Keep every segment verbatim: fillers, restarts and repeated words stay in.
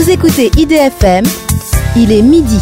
Vous écoutez I D F M, il est midi.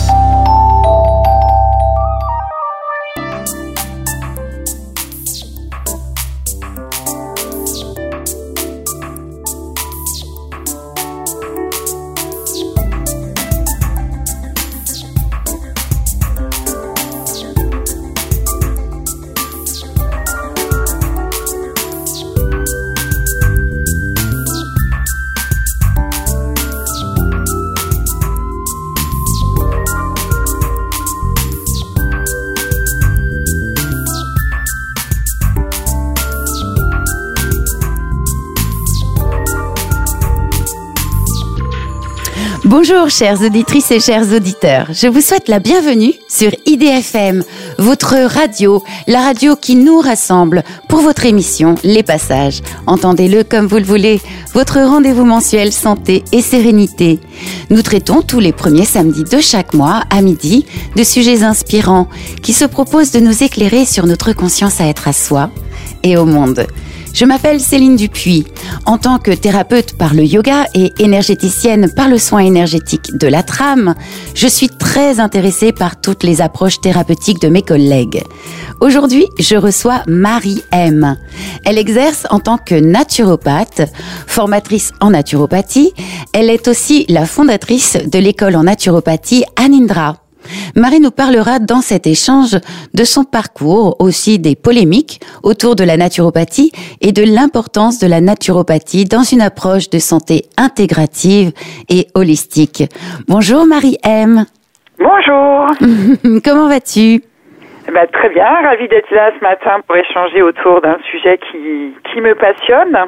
Bonjour chères auditrices et chers auditeurs, je vous souhaite la bienvenue sur I D F M, votre radio, la radio qui nous rassemble pour votre émission Les Passages. Entendez-le comme vous le voulez, votre rendez-vous mensuel santé et sérénité. Nous traitons tous les premiers samedis de chaque mois à midi de sujets inspirants qui se proposent de nous éclairer sur notre conscience à être à soi et au monde. Je m'appelle Céline Dupuis. En tant que thérapeute par le yoga et énergéticienne par le soin énergétique de la trame, je suis très intéressée par toutes les approches thérapeutiques de mes collègues. Aujourd'hui, je reçois Marie M. Elle exerce en tant que naturopathe, formatrice en naturopathie. Elle est aussi la fondatrice de l'école en naturopathie Anindra. Marie nous parlera dans cet échange de son parcours, aussi des polémiques autour de la naturopathie et de l'importance de la naturopathie dans une approche de santé intégrative et holistique. Bonjour Marie M. Bonjour. Comment vas-tu ? Bah, très bien, ravie d'être là ce matin pour échanger autour d'un sujet qui, qui me passionne.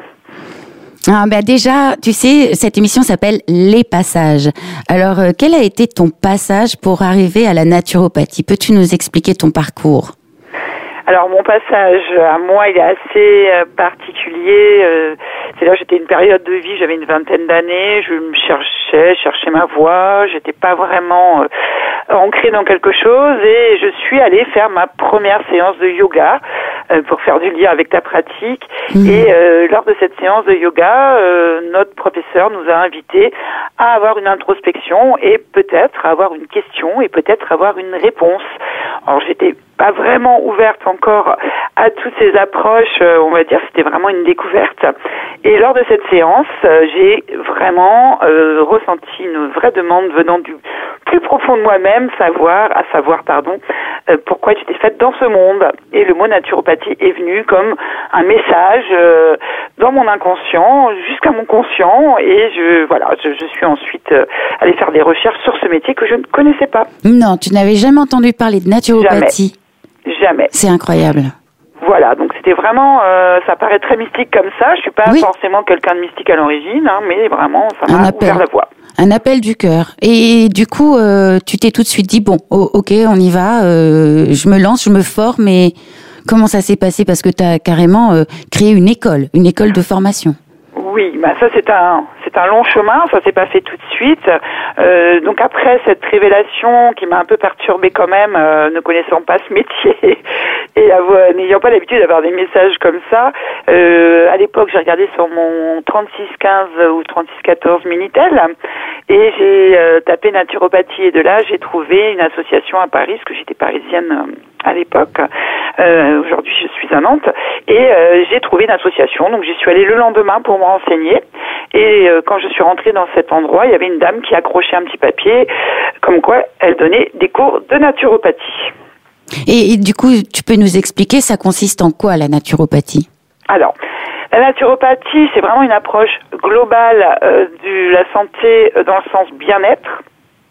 Ah ben déjà, tu sais, cette émission s'appelle Les Passages. Alors, euh, quel a été ton passage pour arriver à la naturopathie ? Peux-tu nous expliquer ton parcours ? Alors, mon passage à moi, il est assez euh, particulier. Euh, c'est-à-dire, j'étais une période de vie, j'avais une vingtaine d'années, je me cherchais, cherchais ma voie, j'étais pas vraiment euh, ancrée dans quelque chose et je suis allée faire ma première séance de yoga euh, pour faire du lien avec ta pratique. Mmh. Et euh, lors de cette séance de yoga, euh, notre professeur nous a invités à avoir une introspection et peut-être avoir une question et peut-être avoir une réponse. Alors, j'étais pas vraiment ouverte encore à toutes ces approches, euh, on va dire, c'était vraiment une découverte. Et lors de cette séance, euh, j'ai vraiment euh, ressenti une vraie demande venant du plus profond de moi-même, savoir, à savoir, pardon, euh, pourquoi j'étais faite dans ce monde. Et le mot naturopathie est venu comme un message euh, dans mon inconscient jusqu'à mon conscient. Et je, voilà, je, je suis ensuite euh, allée faire des recherches sur ce métier que je ne connaissais pas. Non, tu n'avais jamais entendu parler de naturopathie. Jamais. Jamais. C'est incroyable. Voilà, donc c'était vraiment, euh, ça paraît très mystique comme ça. Je suis pas oui. forcément quelqu'un de mystique à l'origine, hein, mais vraiment, ça m'a ouvert la voie. Un appel du cœur. Et du coup, euh, tu t'es tout de suite dit, bon, oh, ok, on y va, euh, je me lance, je me forme, mais comment ça s'est passé ? Parce que tu as carrément euh, créé une école, une école de formation. Oui, bah ça c'est un c'est un long chemin, ça s'est pas fait tout de suite. Euh, donc après cette révélation qui m'a un peu perturbée quand même, euh, ne connaissant pas ce métier et avoir, n'ayant pas l'habitude d'avoir des messages comme ça, euh, à l'époque j'ai regardé sur mon trente-six quinze ou trente-six quatorze Minitel et j'ai euh, tapé naturopathie et de là j'ai trouvé une association à Paris, parce que j'étais parisienne euh, à l'époque. Euh, aujourd'hui, je suis à Nantes et euh, j'ai trouvé une association. Donc, j'y suis allée le lendemain pour me renseigner. Et euh, quand je suis rentrée dans cet endroit, il y avait une dame qui accrochait un petit papier comme quoi elle donnait des cours de naturopathie. Et, et du coup, tu peux nous expliquer, ça consiste en quoi la naturopathie ? Alors, la naturopathie, c'est vraiment une approche globale euh, de la santé euh, dans le sens bien-être.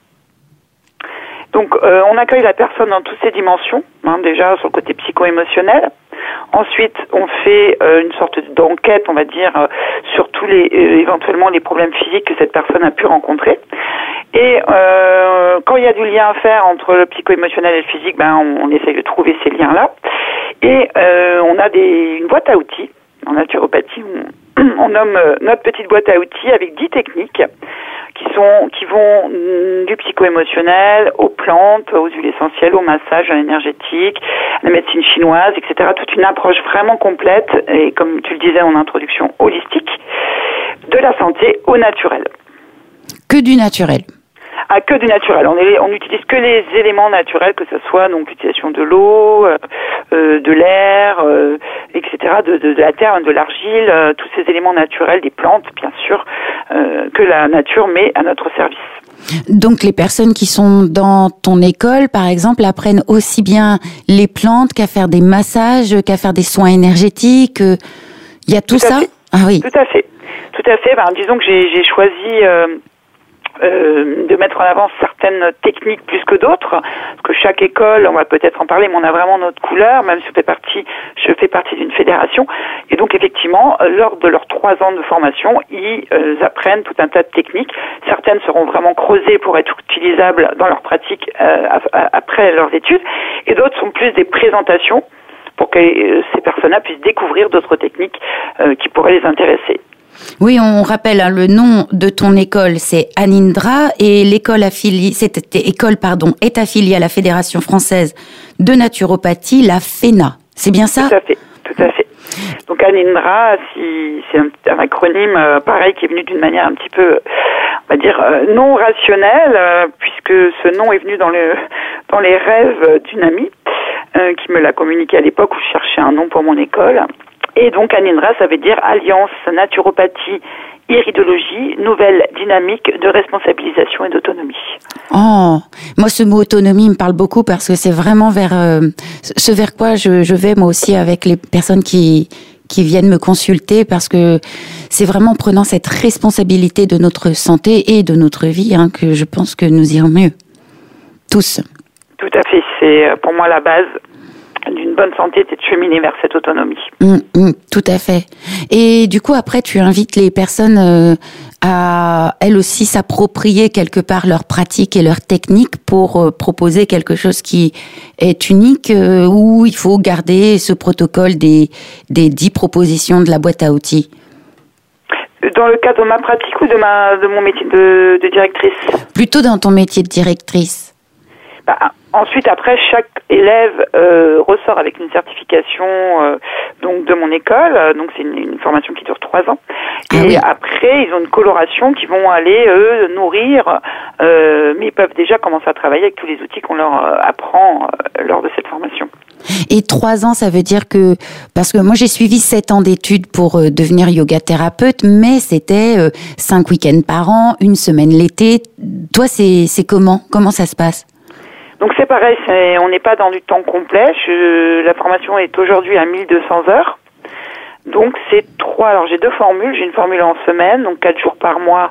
Donc, euh, on accueille la personne dans toutes ses dimensions, hein, déjà sur le côté psycho-émotionnel. Ensuite, on fait euh, une sorte d'enquête, on va dire, euh, sur tous les euh, éventuellement les problèmes physiques que cette personne a pu rencontrer. Et euh, quand il y a du lien à faire entre le psycho-émotionnel et le physique, ben on, on essaye de trouver ces liens-là. Et euh, on a des, une boîte à outils. En naturopathie, on, on nomme euh, notre petite boîte à outils avec dix techniques qui sont qui vont du psycho-émotionnel aux plantes, aux huiles essentielles, au massage, à l'énergétique, à la médecine chinoise, et cetera. Toute une approche vraiment complète et, comme tu le disais en introduction, holistique de la santé au naturel. Que du naturel. Ah, que du naturel. On est, on n'utilise que les éléments naturels, que ce soit donc l'utilisation de l'eau, euh, de l'air, euh, et cetera, de, de, de la terre, de l'argile, euh, tous ces éléments naturels, des plantes, bien sûr, euh, que la nature met à notre service. Donc les personnes qui sont dans ton école, par exemple, apprennent aussi bien les plantes qu'à faire des massages, qu'à faire des soins énergétiques. Il y a tout, tout ça. Fait. Ah oui. Tout à fait. Tout à fait. Ben, disons que j'ai, j'ai choisi euh, euh, de mettre en avant certaines techniques plus que d'autres, parce que chaque école, on va peut-être en parler, mais on a vraiment notre couleur. Même si je fais partie, je fais partie d'une fédération, et donc effectivement, lors de leurs trois ans de formation, ils euh, apprennent tout un tas de techniques. Certaines seront vraiment creusées pour être utilisables dans leur pratique euh, après leurs études, et d'autres sont plus des présentations pour que euh, ces personnes-là puissent découvrir d'autres techniques euh, qui pourraient les intéresser. Oui, on rappelle hein, le nom de ton école, c'est Anindra, et l'école affiliée, cette école pardon, est affiliée à la Fédération française de naturopathie, la FENA. C'est bien ça ? Tout à fait, tout à fait. Donc Anindra, si, c'est un, un acronyme euh, pareil qui est venu d'une manière un petit peu, on va dire, euh, non rationnelle, euh, puisque ce nom est venu dans le dans les rêves d'une amie euh, qui me l'a communiqué à l'époque où je cherchais un nom pour mon école. Et donc Anindra, ça veut dire Alliance Naturopathie Iridologie, nouvelle dynamique de responsabilisation et d'autonomie. Oh, moi ce mot autonomie me parle beaucoup parce que c'est vraiment vers euh, ce vers quoi je, je vais moi aussi avec les personnes qui qui viennent me consulter, parce que c'est vraiment en prenant cette responsabilité de notre santé et de notre vie hein, que je pense que nous irons mieux. Tous. Tout à fait, c'est pour moi la base d'une bonne santé, c'est de cheminer vers cette autonomie. Mmh, mmh, tout à fait. Et du coup, après, tu invites les personnes euh, à, elles aussi, s'approprier quelque part leurs pratiques et leurs techniques pour euh, proposer quelque chose qui est unique, euh, où il faut garder ce protocole des, des dix propositions de la boîte à outils. Dans le cadre de ma pratique ou de, ma, de mon métier de, de directrice ? Plutôt dans ton métier de directrice. Bah, ensuite, après, chaque élève euh, ressort avec une certification euh, donc de mon école. Donc, c'est une, une formation qui dure trois ans. Ah et oui. Après, ils ont une coloration qui vont aller, eux, nourrir, euh, mais ils peuvent déjà commencer à travailler avec tous les outils qu'on leur euh, apprend euh, lors de cette formation. Et trois ans, ça veut dire que... Parce que moi, j'ai suivi sept ans d'études pour euh, devenir yoga thérapeute, mais c'était euh, cinq week-ends par an, une semaine l'été. Toi, c'est, c'est comment ? Comment ça se passe ? Donc c'est pareil, c'est, on n'est pas dans du temps complet. Je, la formation est aujourd'hui à mille deux cents heures. Donc c'est trois. Alors j'ai deux formules. J'ai une formule en semaine, donc quatre jours par mois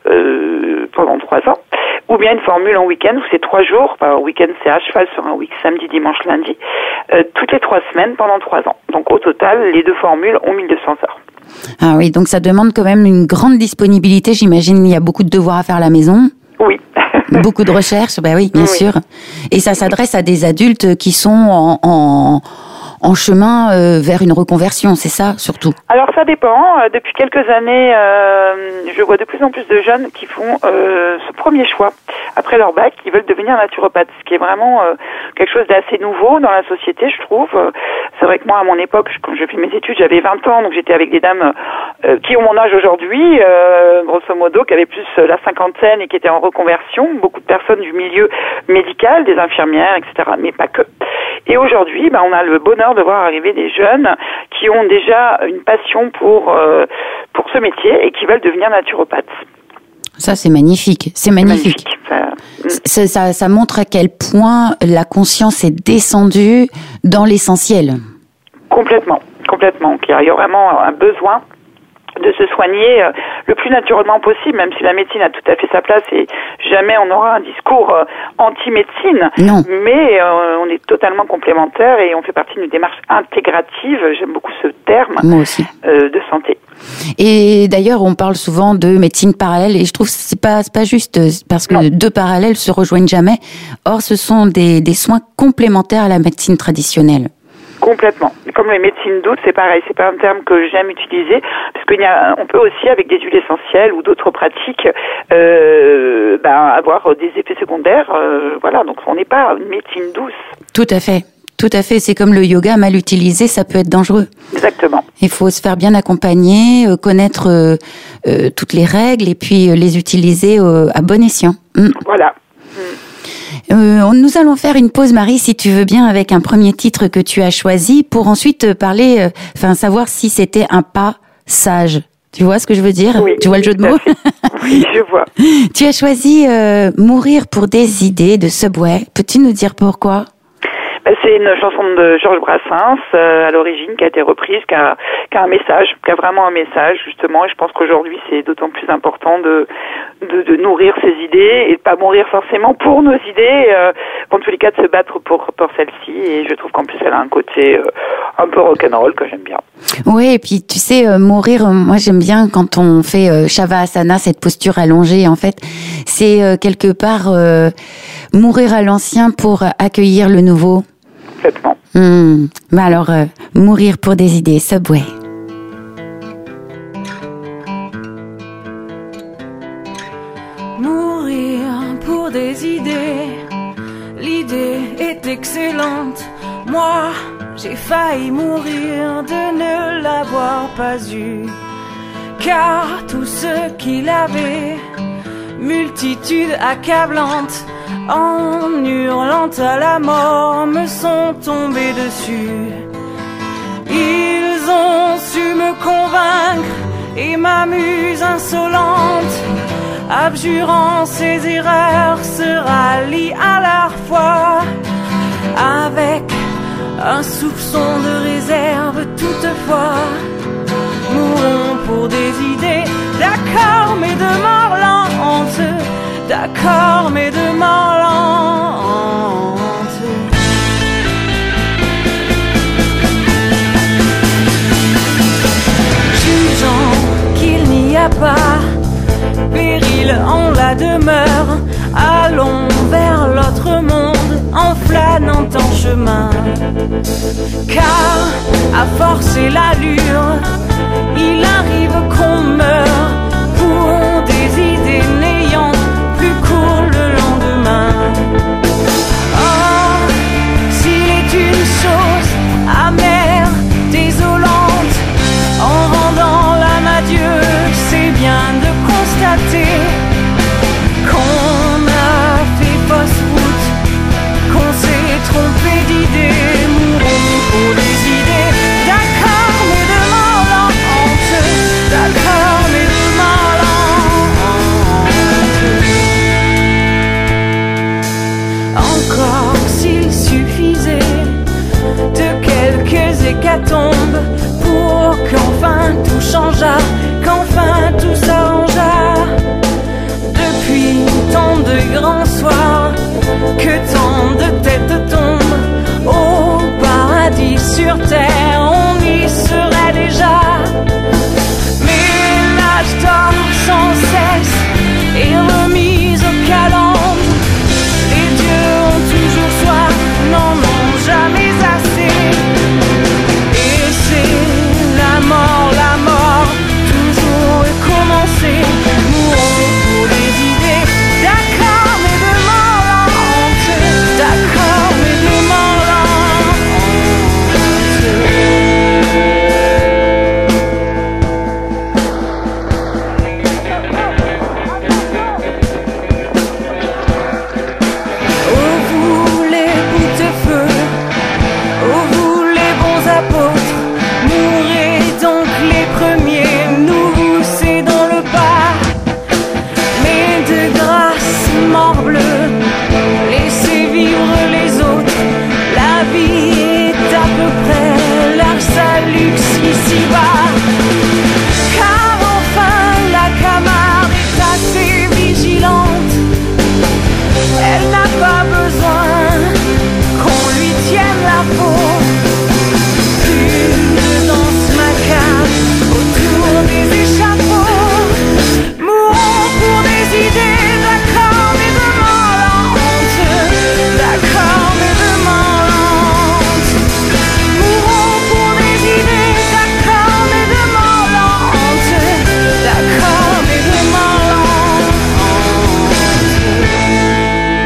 euh, pendant trois ans, ou bien une formule en week-end où c'est trois jours. Par week-end c'est à cheval sur un week, samedi, dimanche, lundi, euh, toutes les trois semaines pendant trois ans. Donc au total, les deux formules ont mille deux cents heures. Ah oui, donc ça demande quand même une grande disponibilité. J'imagine il y a beaucoup de devoirs à faire à la maison. Oui. Beaucoup de recherches, ben oui, bien oui. sûr. Et ça s'adresse à des adultes qui sont en, en, en chemin euh, vers une reconversion, c'est ça, surtout ? Alors ça dépend. Euh, depuis quelques années, euh, je vois de plus en plus de jeunes qui font euh, ce premier choix après leur bac, qui veulent devenir naturopathes, ce qui est vraiment euh, quelque chose d'assez nouveau dans la société, je trouve. C'est vrai que moi, à mon époque, quand j'ai fait mes études, j'avais vingt ans, donc j'étais avec des dames euh, qui ont mon âge aujourd'hui, euh, grosso modo, qui avaient plus la cinquantaine et qui étaient en reconversion. Beaucoup de personnes du milieu médical, des infirmières, et cetera, mais pas que. Et aujourd'hui, ben, on a le bonheur de voir arriver des jeunes qui ont déjà une passion pour euh, pour ce métier et qui veulent devenir naturopathes. Ça, c'est magnifique. C'est magnifique. C'est magnifique. Ça, ça, ça montre à quel point la conscience est descendue dans l'essentiel. Complètement, complètement. Il y a vraiment un besoin de se soigner euh, le plus naturellement possible, même si la médecine a tout à fait sa place et jamais on aura un discours euh, anti-médecine. Non. Mais euh, on est totalement complémentaires et on fait partie d'une démarche intégrative, j'aime beaucoup ce terme, moi aussi. Euh, de santé. Et d'ailleurs, on parle souvent de médecine parallèle et je trouve que c'est pas, c'est pas juste parce que non. deux parallèles se rejoignent jamais. Or, ce sont des, des soins complémentaires à la médecine traditionnelle. Complètement. Comme les médecines douces, c'est pareil. C'est pas un terme que j'aime utiliser parce qu'il y a, on peut aussi avec des huiles essentielles ou d'autres pratiques, euh, ben, avoir des effets secondaires. Euh, voilà. Donc on n'est pas une médecine douce. Tout à fait. Tout à fait. C'est comme le yoga mal utilisé, ça peut être dangereux. Exactement. Il faut se faire bien accompagner, euh, connaître euh, euh, toutes les règles et puis euh, les utiliser euh, à bon escient. Mm. Voilà. Euh, nous allons faire une pause, Marie, si tu veux bien, avec un premier titre que tu as choisi pour ensuite parler, enfin euh, savoir si c'était un pas sage. Tu vois ce que je veux dire? Oui, tu vois le jeu de mots? Oui, je vois. Tu as choisi euh, Mourir pour des idées de Subway. Peux-tu nous dire pourquoi? C'est une chanson de Georges Brassens euh, à l'origine qui a été reprise, qui a, qui a un message, qui a vraiment un message justement. Et je pense qu'aujourd'hui c'est d'autant plus important de, de, de nourrir ses idées et de pas mourir forcément pour nos idées, euh, en tous les cas de se battre pour pour celle-ci. Et je trouve qu'en plus elle a un côté euh, un peu rock'n'roll que j'aime bien. Oui, et puis tu sais, euh, mourir, euh, moi j'aime bien quand on fait euh, Shavasana, cette posture allongée. En fait, c'est euh, quelque part euh, mourir à l'ancien pour accueillir le nouveau. Complètement. Mmh. Mais alors, euh, mourir pour des idées, Subway. Mourir pour des idées, l'idée est excellente. Moi, j'ai failli mourir de ne l'avoir pas eu. Car tous ceux qui l'avaient, multitude accablante, en hurlant à la mort, me sont tombés dessus. Ils ont su me convaincre et ma muse insolente, abjurant ses erreurs, se rallie à leur foi, avec un soupçon de réserve toutefois. Mourons pour des idées, d'accord, mais de mort lente. D'accord, mais de mort lente. Jugeant qu'il n'y a pas péril en la demeure, allons vers l'autre monde en flânant en chemin. Car à forcer l'allure, il arrive qu'on meure pour des idées n'ayant plus court le lendemain. Oh, s'il est une chose amère, désolante, en rendant l'âme à Dieu, c'est bien de constater qu'on a fait fausse route, qu'on s'est trompé d'idées. Mourons pour des idées, d'accord, mais de mort lente, d'accord, mais de mort lente. Encore s'il suffisait de quelques hécatombes pour qu'enfin tout changeât, qu'enfin tout s'arrangeât. Depuis tant de grands soirs, que tant de têtes tombent, au paradis sur terre, on y serait déjà. Mais l'âge dort sans cesse et remise au calendre. Les dieux ont toujours soif, n'en ont jamais assez. Et c'est la mort, la mort, toujours recommencer. Mourons pour des idées, d'accord, mais de mort lente. D'accord, mais de mort Oh vous les boutefeux, oh vous les bons apôtres, mourrez donc les premiers, nous c'est dans le pas. Mais de grâce, morbleu, laissez vivre les autres, la vie est à peu près leur salut ici-bas. Car enfin la Camargue est assez vigilante, elle n'a pas besoin qu'on lui tienne la peau. Une danse macabre autour des échafauds. Mourons pour des idées, d'accord, mais de mort lente. D'accord, mais de mort lente. Mourons pour des idées, d'accord, mais de mort lente. D'accord, mais de mort lente.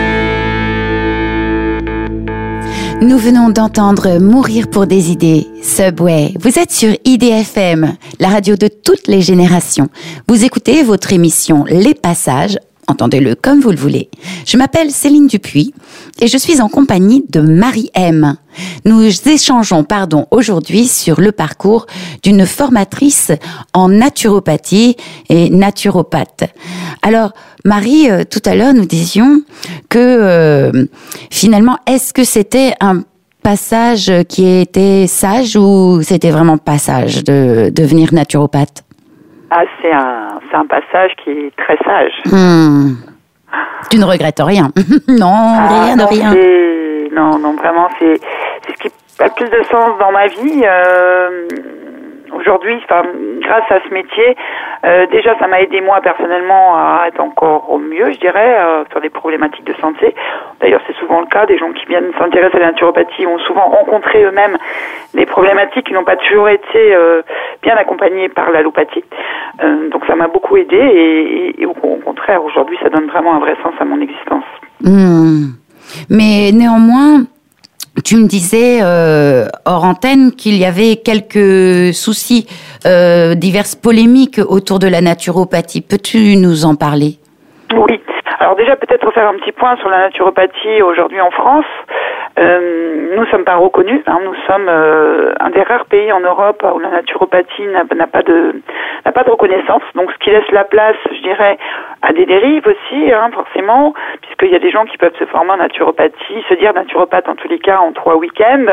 Nous venons d'entendre Mourir pour des idées, Subway, vous êtes sur I D F M, la radio de toutes les générations. Vous écoutez votre émission Les Passages, entendez-le comme vous le voulez. Je m'appelle Céline Dupuis et je suis en compagnie de Marie-M. Nous échangeons pardon, aujourd'hui sur le parcours d'une formatrice en naturopathie et naturopathe. Alors, Marie, euh, tout à l'heure, nous disions que euh, finalement, est-ce que c'était un passage qui était sage ou c'était vraiment passage de devenir naturopathe? Ah, c'est un, c'est un passage qui est très sage. Hmm. Tu ne regrettes rien? Non, ah, rien non, de rien. C'est, non, non, vraiment, c'est, c'est ce qui a le plus de sens dans ma vie. Euh, aujourd'hui, enfin, grâce à ce métier, euh, déjà, ça m'a aidé moi personnellement à être encore au mieux, je dirais, euh, sur des problématiques de santé. D'ailleurs, c'est souvent le cas. Des gens qui viennent s'intéresser à la naturopathie ont souvent rencontré eux-mêmes des problématiques qui n'ont pas toujours été euh, bien accompagnées par l'allopathie. Euh, donc, ça m'a beaucoup aidé et, et, et au contraire, aujourd'hui, ça donne vraiment un vrai sens à mon existence. Mmh. Mais néanmoins, tu me disais euh, hors antenne qu'il y avait quelques soucis, euh, diverses polémiques autour de la naturopathie. Peux-tu nous en parler? Oui. Alors déjà, peut-être faire un petit point sur la naturopathie aujourd'hui en France. Euh, nous ne sommes pas reconnus. Hein, nous sommes euh, un des rares pays en Europe où la naturopathie n'a, n'a pas de n'a pas de reconnaissance. Donc, ce qui laisse la place, je dirais, à des dérives aussi, hein, forcément, puisqu'il y a des gens qui peuvent se former en naturopathie, se dire naturopathe en tous les cas en trois week-ends.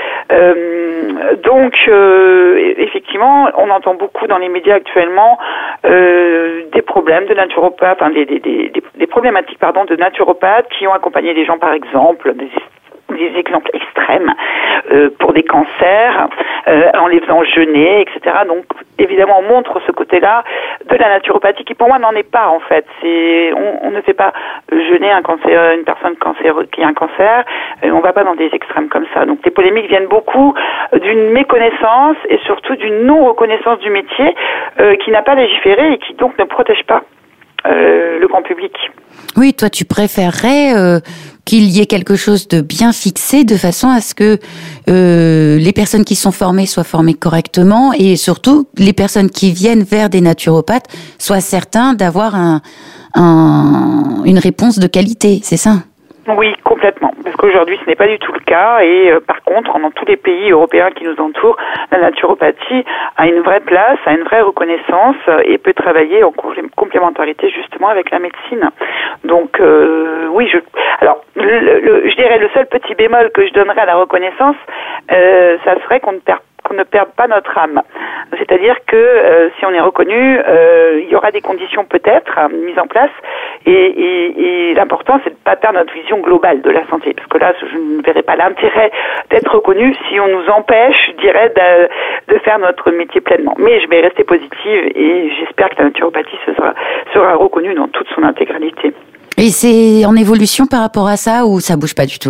Euh, donc, euh, effectivement, on entend beaucoup dans les médias actuellement euh, des problèmes de naturopathes, enfin des, des, des, des problématiques pardon de naturopathes qui ont accompagné des gens, par exemple, des des exemples extrêmes euh, pour des cancers, euh, en les faisant jeûner, et cetera. Donc, évidemment, on montre ce côté-là de la naturopathie qui, pour moi, n'en est pas, en fait. C'est, on, on ne fait pas jeûner un cancer, une personne cancéreuse qui a un cancer, et on ne va pas dans des extrêmes comme ça. Donc, les polémiques viennent beaucoup d'une méconnaissance et surtout d'une non-reconnaissance du métier euh, qui n'a pas légiféré et qui, donc, ne protège pas euh, le grand public. Oui, toi, tu préférerais euh, qu'il y ait quelque chose de bien fixé de façon à ce que euh, les personnes qui sont formées soient formées correctement et surtout les personnes qui viennent vers des naturopathes soient certains d'avoir un, un, une réponse de qualité, c'est ça? Oui, complètement. Parce qu'aujourd'hui, ce n'est pas du tout le cas. Et euh, par contre, dans tous les pays européens qui nous entourent, la naturopathie a une vraie place, a une vraie reconnaissance euh, et peut travailler en complémentarité justement avec la médecine. Donc, euh, oui, je. Alors, le, le, je dirais le seul petit bémol que je donnerais à la reconnaissance, euh, ça serait qu'on ne perd qu'on ne perde pas notre âme. C'est-à-dire que euh, si on est reconnu, euh, il y aura des conditions peut-être euh, mises en place et, et, et l'important c'est de ne pas perdre notre vision globale de la santé parce que là je ne verrais pas l'intérêt d'être reconnu si on nous empêche, je dirais, de, de faire notre métier pleinement. Mais je vais rester positive et j'espère que la naturopathie sera, sera reconnue dans toute son intégralité. Et c'est en évolution par rapport à ça ou ça bouge pas du tout?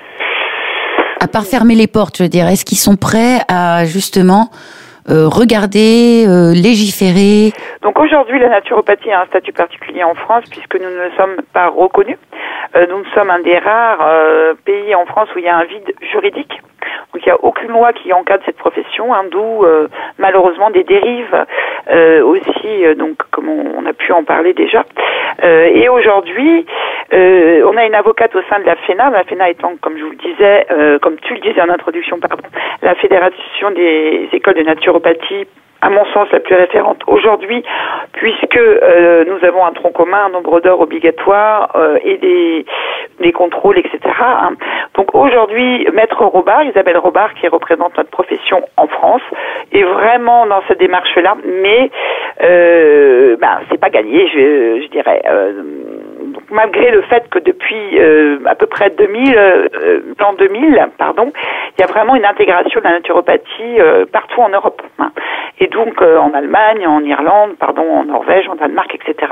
À part fermer les portes, je veux dire, est-ce qu'ils sont prêts à justement euh, regarder, euh, légiférer? Donc aujourd'hui, la naturopathie a un statut particulier en France puisque nous ne sommes pas reconnus. Euh, nous sommes un des rares euh, pays en France où il y a un vide juridique. Donc il n'y a aucune loi qui encadre cette profession, hein, d'où euh, malheureusement des dérives euh, aussi, euh, donc comme on, on a pu en parler déjà. Euh, et aujourd'hui, euh, on a une avocate au sein de la FENA, la FENA étant, comme je vous le disais, euh, comme tu le disais en introduction, pardon, la Fédération des écoles de naturopathie, à mon sens, la plus référente aujourd'hui, puisque euh, nous avons un tronc commun, un nombre d'heures obligatoire euh, et des, des contrôles, et cetera. Hein. Donc aujourd'hui, Maître Robard, Isabelle Robard, qui représente notre profession en France, est vraiment dans cette démarche-là, mais euh, ben, c'est pas gagné, je, je dirais. Euh, donc, malgré le fait que depuis euh, à peu près deux mille, euh, l'an deux mille, pardon, il y a vraiment une intégration de la naturopathie euh, partout en Europe. Hein. Et donc euh, en Allemagne, en Irlande, pardon, en Norvège, en Danemark, et cetera.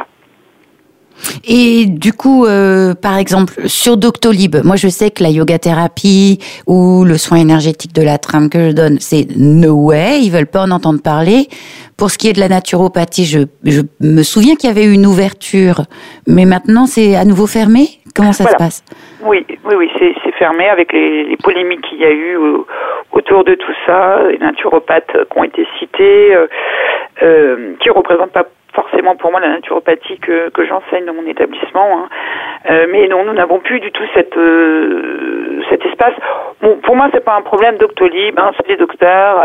Et du coup, euh, par exemple, sur Doctolib, moi je sais que la yoga thérapie ou le soin énergétique de la trame que je donne, c'est no way, ils veulent pas en entendre parler. Pour ce qui est de la naturopathie, je, je me souviens qu'il y avait eu une ouverture, mais maintenant c'est à nouveau fermé. Comment ça voilà. se passe? Oui, oui, oui, c'est, c'est fermé avec les, les polémiques qu'il y a eu euh, autour de tout ça, les naturopathes qui ont été cités, euh, euh, qui représentent pas forcément pour moi la naturopathie que, que j'enseigne dans mon établissement, hein. euh, mais non, nous n'avons plus du tout cette, euh, cet espace. Bon, pour moi, c'est pas un problème Doctolib, hein, c'est les docteurs.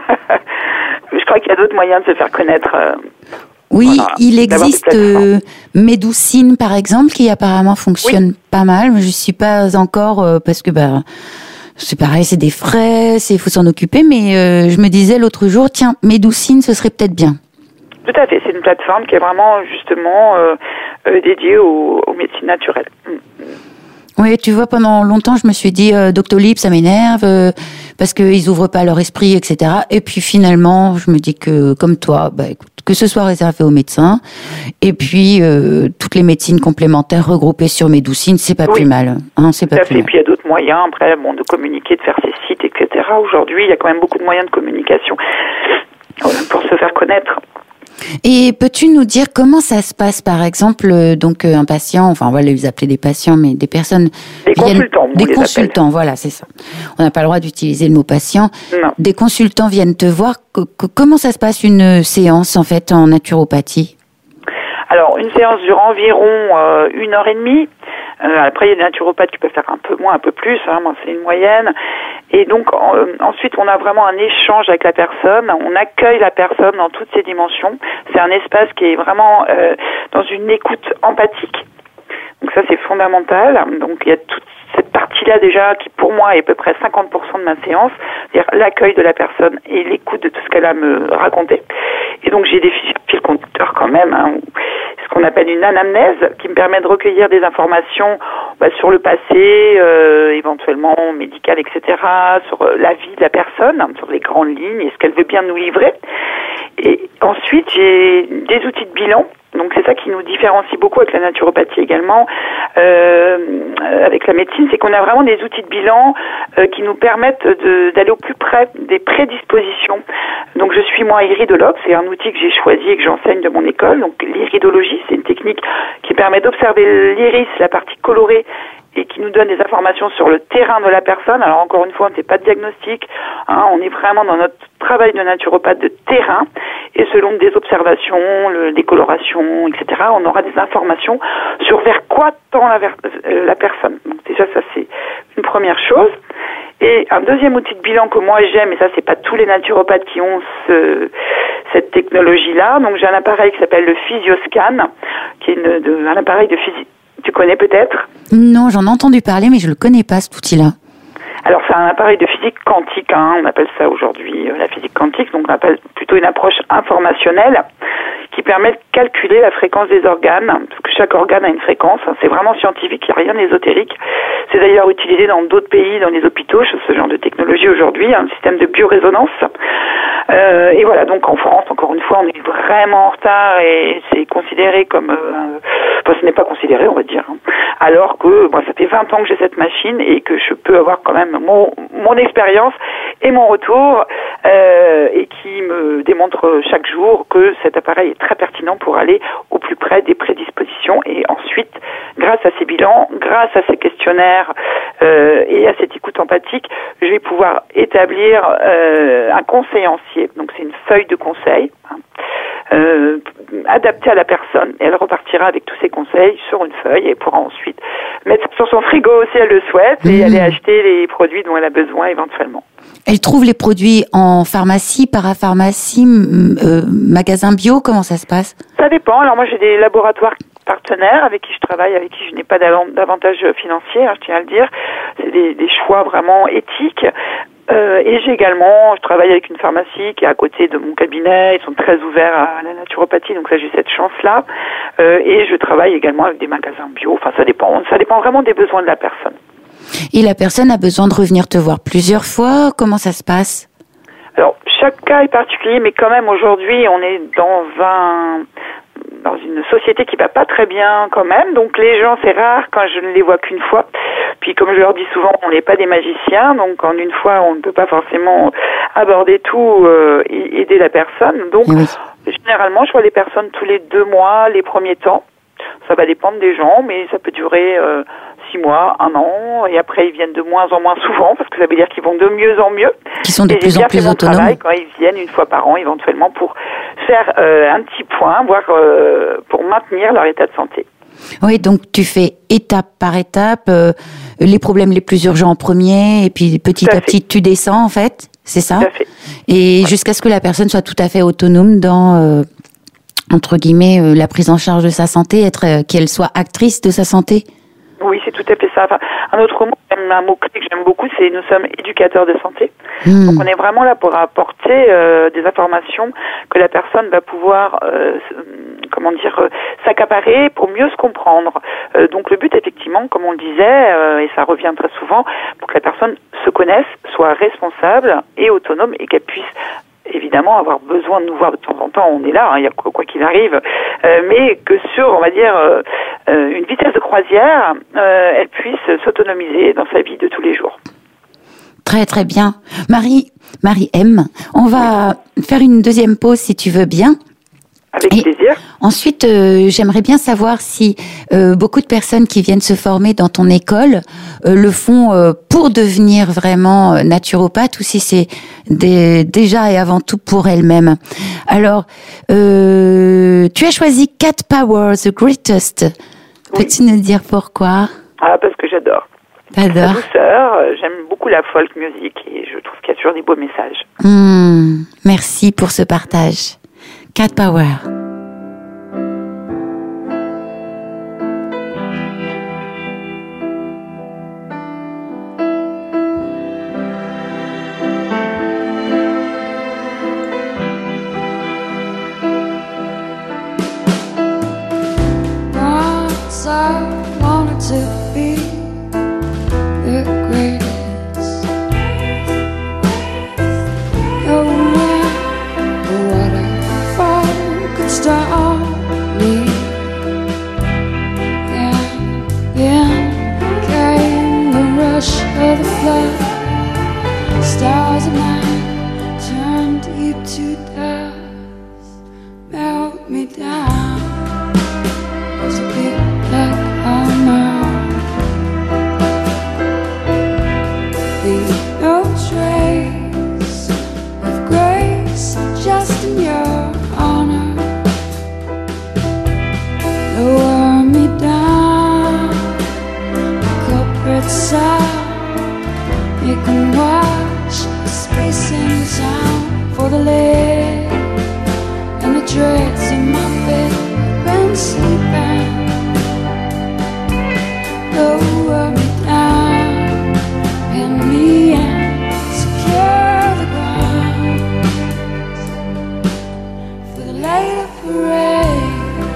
Je crois qu'il y a d'autres moyens de se faire connaître. Euh, Oui, voilà, il existe euh, Médoucine, par exemple, qui apparemment fonctionne oui. pas mal. Je suis pas encore euh, parce que bah c'est pareil, c'est des frais, c'est faut s'en occuper. Mais euh, je me disais l'autre jour, tiens, Médoucine, ce serait peut-être bien. Tout à fait, c'est une plateforme qui est vraiment justement euh, euh, dédiée aux, aux médecines naturelles. Mm. Oui, tu vois, pendant longtemps, je me suis dit euh, Doctolib, ça m'énerve euh, parce qu'ils ouvrent pas leur esprit, et cetera. Et puis finalement, je me dis que, comme toi, bah, écoute, que ce soit réservé aux médecins, et puis euh, toutes les médecines complémentaires regroupées sur Médoucine, c'est pas oui. plus mal. Hein, c'est Tout pas à plus fait. mal. Et puis il y a d'autres moyens, après, bon, de communiquer, de faire ses sites, et cetera. Aujourd'hui, il y a quand même beaucoup de moyens de communication pour se faire connaître. Et peux-tu nous dire comment ça se passe, par exemple, euh, donc euh, un patient, enfin on va les appeler des patients, mais des personnes, des consultants, des consultants, voilà, c'est ça. On n'a pas le droit d'utiliser le mot patient. Non. Des consultants viennent te voir. Que, que, comment ça se passe une séance en fait en naturopathie? Alors une séance dure environ euh, une heure et demie. Euh, après, il y a des naturopathes qui peuvent faire un peu moins, un peu plus. Hein, moi, c'est une moyenne. Et donc, en, ensuite, on a vraiment un échange avec la personne. On accueille la personne dans toutes ses dimensions. C'est un espace qui est vraiment euh, dans une écoute empathique. Donc ça, c'est fondamental. Donc, il y a toute cette partie-là déjà qui, pour moi, est à peu près cinquante pour cent de ma séance. C'est-à-dire l'accueil de la personne et l'écoute de tout ce qu'elle a à me raconter. Et donc, j'ai des fils conducteurs quand même, hein, ce qu'on appelle une anamnèse, qui me permet de recueillir des informations bah, sur le passé, euh, éventuellement médical, et cetera, sur euh, la vie de la personne, hein, sur les grandes lignes et ce qu'elle veut bien nous livrer. Et ensuite, j'ai des outils de bilan. Donc c'est ça qui nous différencie beaucoup avec la naturopathie également, euh, avec la médecine, c'est qu'on a vraiment des outils de bilan euh, qui nous permettent de, d'aller au plus près des prédispositions. Donc je suis moi iridologue, c'est un outil que j'ai choisi et que j'enseigne de mon école. Donc l'iridologie, c'est une technique qui permet d'observer l'iris, la partie colorée, et qui nous donne des informations sur le terrain de la personne. Alors encore une fois, on ne fait pas de diagnostic, hein, on est vraiment dans notre travail de naturopathe de terrain, et selon des observations, le, des colorations, et cetera, on aura des informations sur vers quoi tend la, euh, la personne. Donc déjà, ça c'est une première chose. Et un deuxième outil de bilan que moi j'aime, et ça c'est pas tous les naturopathes qui ont ce, cette technologie-là, donc j'ai un appareil qui s'appelle le Physioscan, qui est une, de, un appareil de physique. Tu connais peut-être? Non, j'en ai entendu parler, mais je le connais pas, cet outil-là. Alors, c'est un appareil de physique quantique, hein, on appelle ça aujourd'hui euh, la physique quantique, donc on appelle plutôt une approche informationnelle qui permet de calculer la fréquence des organes, parce que chaque organe a une fréquence, hein, c'est vraiment scientifique, il n'y a rien d'ésotérique. C'est d'ailleurs utilisé dans d'autres pays, dans les hôpitaux, ce genre de technologie aujourd'hui, un système de biorésonance. Euh, et voilà, donc en France, encore une fois, on est vraiment en retard et c'est considéré comme... Euh, enfin, ce n'est pas considéré, on va dire. Hein, alors que bon, ça fait vingt ans que j'ai cette machine et que je peux avoir quand même mon, mon expérience et mon retour euh, et qui me démontre chaque jour que cet appareil est très pertinent pour aller au plus près des prédispositions. Et ensuite, grâce à ces bilans, grâce à ces questionnaires euh, et à cette écoute empathique, je vais pouvoir établir euh, un conseil-ancier. Donc c'est une feuille de conseil hein, euh, adaptée à la personne. Et elle repartira avec tous ses conseils sur une feuille et pourra ensuite mettre sur son frigo si elle le souhaite et mmh. aller acheter les produits dont elle a besoin éventuellement. Elle trouve les produits en pharmacie, parapharmacie, euh, magasin bio, comment ça se passe? Ça dépend. Alors moi j'ai des laboratoires partenaires avec qui je travaille, avec qui je n'ai pas d'avantage financier, hein, je tiens à le dire. C'est des, des choix vraiment éthiques. Euh, et j'ai également, je travaille avec une pharmacie qui est à côté de mon cabinet, ils sont très ouverts à la naturopathie, donc ça j'ai cette chance-là. Euh, et je travaille également avec des magasins bio, enfin ça dépend, ça dépend vraiment des besoins de la personne. Et la personne a besoin de revenir te voir plusieurs fois, comment ça se passe? Alors chaque cas est particulier, mais quand même aujourd'hui on est dans un... dans une société qui va pas très bien quand même, donc les gens c'est rare quand je ne les vois qu'une fois. Puis comme je leur dis souvent, on n'est pas des magiciens, donc en une fois on ne peut pas forcément aborder tout euh, et aider la personne. Donc oui. Généralement je vois les personnes tous les deux mois, les premiers temps. Ça va dépendre des gens, mais ça peut durer euh, six mois, un an, et après ils viennent de moins en moins souvent, parce que ça veut dire qu'ils vont de mieux en mieux. Qui sont de et plus en plus autonomes. Travail quand ils viennent une fois par an, éventuellement, pour faire euh, un petit point, voire euh, pour maintenir leur état de santé. Oui, donc tu fais étape par étape, euh, les problèmes les plus urgents en premier, et puis petit à, à petit tu descends en fait, c'est ça? Tout à fait. Et ouais. Jusqu'à ce que la personne soit tout à fait autonome dans, euh, entre guillemets, euh, la prise en charge de sa santé, être euh, qu'elle soit actrice de sa santé. Oui, c'est tout à fait ça. Enfin, un autre mot, un mot-clé que j'aime beaucoup, c'est nous sommes éducateurs de santé. Mmh. Donc on est vraiment là pour apporter euh, des informations que la personne va pouvoir, euh, comment dire, euh, s'accaparer pour mieux se comprendre. Euh, donc le but, effectivement, comme on le disait, euh, et ça revient très souvent, pour que la personne se connaisse, soit responsable et autonome et qu'elle puisse évidemment avoir besoin de nous voir de temps en temps, on est là, hein, il y a quoi, quoi qu'il arrive, euh, mais que sur, on va dire, euh, une vitesse de croisière, euh, elle puisse s'autonomiser dans sa vie de tous les jours. Très très bien. Marie, Marie M, on va oui. faire une deuxième pause si tu veux bien. Avec Et plaisir. Ensuite, euh, j'aimerais bien savoir si euh, beaucoup de personnes qui viennent se former dans ton école euh, le font euh, pour devenir vraiment euh, naturopathe ou si c'est des, déjà et avant tout pour elles-mêmes. Alors, euh, tu as choisi Cat Power, The Greatest. Oui. Peux-tu nous dire pourquoi? Ah, parce que j'adore. T'adores. La douceur, j'aime beaucoup la folk music et je trouve qu'il y a toujours des beaux messages. Mmh, merci pour ce partage. Cat Power. Once I wanted to be the greatest. No matter what I fight could stop me. And then came the rush of the flood. Stars at night turned deep to dust, melt me down. It's a bit like armor. Leave no trace of grace, just in your honor. Lower me down, culprit side. You can watch the space and sound for the leg and the dregs in my bed when sleeping. Lower me down, pin me in, secure the ground for the later parade.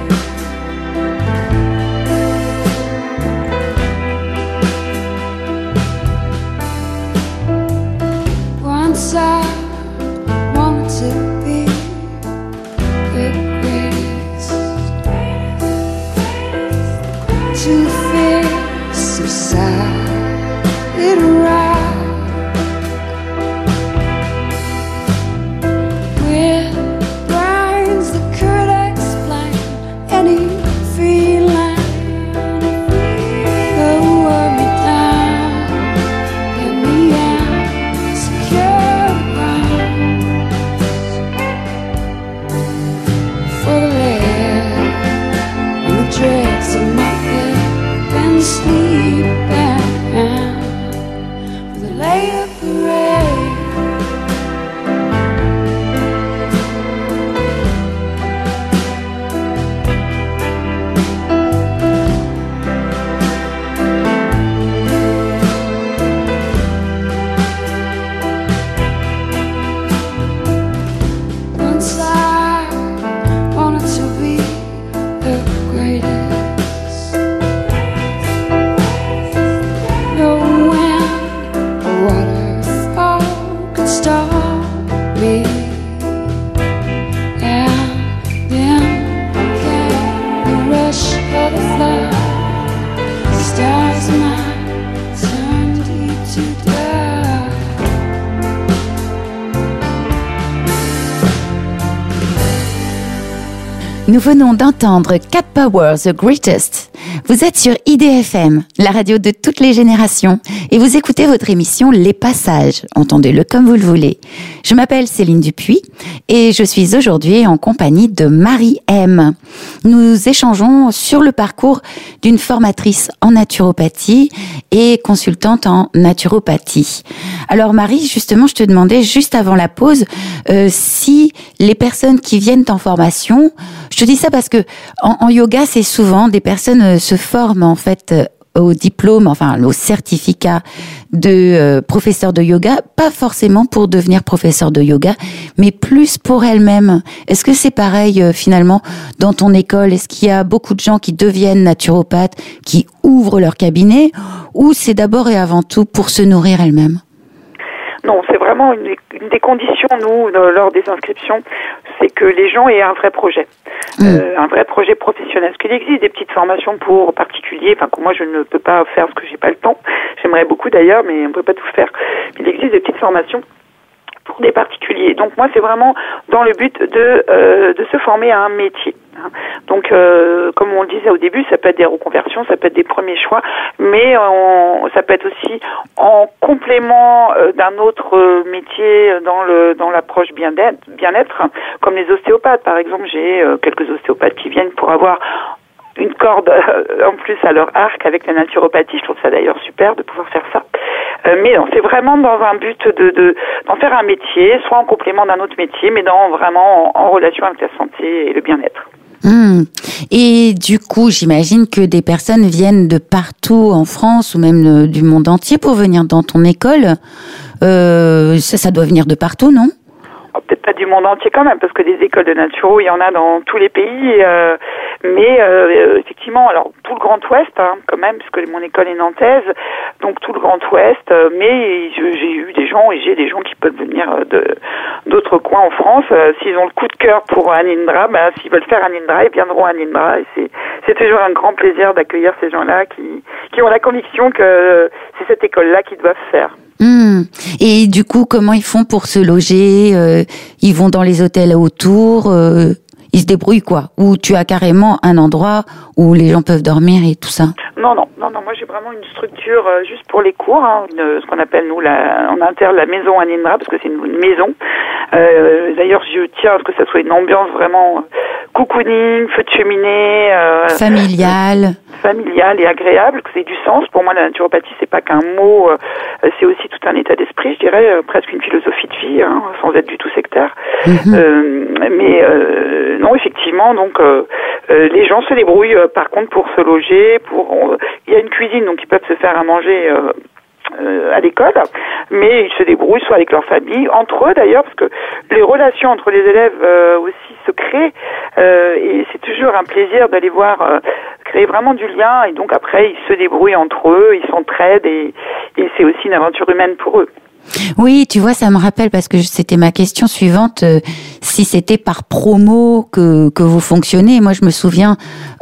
Once I wanted to be the greatest, to face society right, with brains that could explain any feeling. Lower me down, get me in, secure the ground for the lead and the dregs of my bed and sleeping for the later parade. Once I wanted to be the greatest. Nous venons d'entendre Cat Power, The Greatest. Vous êtes sur I D F M, la radio de toutes les générations, et vous écoutez votre émission Les Passages. Entendez-le comme vous le voulez. Je m'appelle Céline Dupuis et je suis aujourd'hui en compagnie de Marie-M. Nous échangeons sur le parcours d'une formatrice en naturopathie et consultante en naturopathie. Alors Marie, justement, je te demandais juste avant la pause euh, si les personnes qui viennent en formation, je te dis ça parce que en, en yoga, c'est souvent des personnes euh, se forment en fait euh, au diplôme, enfin au certificat de euh, professeur de yoga, pas forcément pour devenir professeur de yoga, mais plus pour elles-mêmes. Est-ce que c'est pareil euh, finalement dans ton école? Est-ce qu'il y a beaucoup de gens qui deviennent naturopathes, qui ouvrent leur cabinet, ou c'est d'abord et avant tout pour se nourrir elles-mêmes? Non, c'est vraiment une, une des conditions, nous, de, lors des inscriptions, c'est que les gens aient un vrai projet, mmh. euh, un vrai projet professionnel. Parce qu'il existe des petites formations pour particuliers, enfin, que moi, je ne peux pas faire parce que j'ai pas le temps. J'aimerais beaucoup d'ailleurs, mais on ne peut pas tout faire. Il existe des petites formations pour des particuliers. Donc moi, c'est vraiment dans le but de euh, de se former à un métier. Donc, euh, comme on le disait au début, ça peut être des reconversions, ça peut être des premiers choix, mais on, ça peut être aussi en complément euh, d'un autre euh, métier dans le dans l'approche bien-être, bien-être, comme les ostéopathes. Par exemple, j'ai euh, quelques ostéopathes qui viennent pour avoir une corde euh, en plus à leur arc avec la naturopathie. Je trouve ça d'ailleurs super de pouvoir faire ça. Euh, mais non, c'est vraiment dans un but de, de d'en faire un métier, soit en complément d'un autre métier, mais dans vraiment en, en relation avec la santé et le bien-être. Mmh. Et du coup, j'imagine que des personnes viennent de partout en France ou même du monde entier pour venir dans ton école. Euh, ça, ça doit venir de partout, non? Oh, peut-être pas du monde entier quand même, parce que des écoles de naturo, il y en a dans tous les pays. Euh, mais euh, effectivement, alors tout le Grand Ouest, hein, quand même, puisque mon école est nantaise, donc tout le Grand Ouest. Euh, mais je, j'ai eu des gens et j'ai des gens qui peuvent venir de d'autres coins en France. Euh, s'ils ont le coup de cœur pour Anindra, bah, s'ils veulent faire Anindra, ils viendront à Anindra. Et c'est c'est toujours un grand plaisir d'accueillir ces gens-là qui qui ont la conviction que c'est cette école-là qu'ils doivent faire. Mmh. Et du coup, comment ils font pour se loger? euh, Ils vont dans les hôtels autour, euh, ils se débrouillent quoi? Ou tu as carrément un endroit où les gens peuvent dormir et tout ça? Non, non, non, non. Moi, j'ai vraiment une structure euh, juste pour les cours, hein, une, ce qu'on appelle nous la, en interne la maison Anindra, parce que c'est une, une maison. Euh, d'ailleurs, je tiens à ce que ça soit une ambiance vraiment cocooning, feu de cheminée, euh, familiale, familiale et agréable, que c'est du sens. Pour moi, la naturopathie, c'est pas qu'un mot, euh, c'est aussi tout un état d'esprit, je dirais, euh, presque une philosophie de vie, hein, sans être du tout sectaire. Mm-hmm. Euh, mais euh, non, effectivement, donc euh, euh, les gens se débrouillent, euh, par contre, pour se loger. Pour, euh, il y a une cuisine, donc ils peuvent se faire à manger. Euh, Euh, à l'école, mais ils se débrouillent soit avec leur famille, entre eux d'ailleurs, parce que les relations entre les élèves euh, aussi se créent, euh, et c'est toujours un plaisir d'aller voir euh, créer vraiment du lien, et donc après ils se débrouillent entre eux, ils s'entraident, et, et c'est aussi une aventure humaine pour eux. Oui, tu vois, ça me rappelle parce que c'était ma question suivante, euh, si c'était par promo que que vous fonctionnez. Moi, je me souviens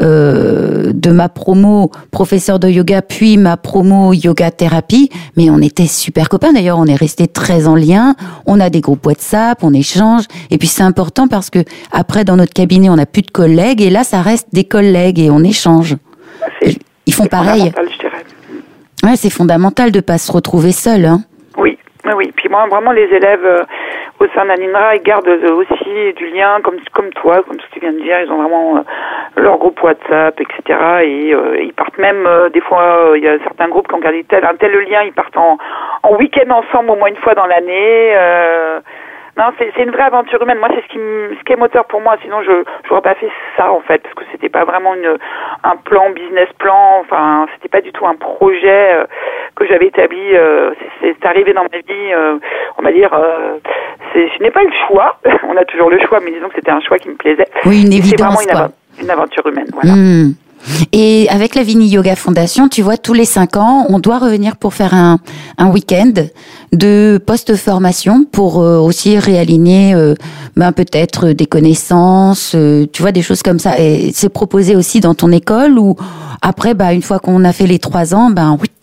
euh, de ma promo professeur de yoga, puis ma promo yoga thérapie, mais on était super copains. D'ailleurs, on est restés très en lien. On a des groupes WhatsApp, on échange, et puis c'est important parce que après, dans notre cabinet, on n'a plus de collègues, et là, ça reste des collègues et on échange. C'est, Ils font c'est pareil. fondamental, je dirais. Ouais, c'est fondamental de pas se retrouver seul, hein. Oui. Oui, puis moi, vraiment, les élèves euh, au sein d'Anindra, ils gardent euh, aussi du lien, comme comme toi, comme ce que tu viens de dire. Ils ont vraiment euh, leur groupe WhatsApp, et cetera. Et euh, ils partent même, euh, des fois, il euh, y a certains groupes qui ont gardé tel, un tel lien, ils partent en, en week-end ensemble au moins une fois dans l'année. Euh, non, c'est, c'est une vraie aventure humaine. Moi, c'est ce qui, ce qui est moteur pour moi. Sinon, je n'aurais pas fait ça, en fait, parce que c'était pas vraiment une, un plan, business plan. Enfin, c'était pas du tout un projet euh, que j'avais établi. Euh, c'est, c'est arrivé dans ma vie, euh, on va dire, euh, c'est, je n'ai pas eu le choix. On a toujours le choix, mais disons que c'était un choix qui me plaisait. Oui, une évidence, c'est vraiment une, quoi. Av- une aventure humaine, voilà. Mmh. Et avec la Vini Yoga Fondation, tu vois, tous les cinq ans, on doit revenir pour faire un, un week-end de post-formation pour euh, aussi réaligner euh, ben, peut-être des connaissances, euh, tu vois, des choses comme ça. Et c'est proposé aussi dans ton école ou après, bah, une fois qu'on a fait les trois ans, ben oui,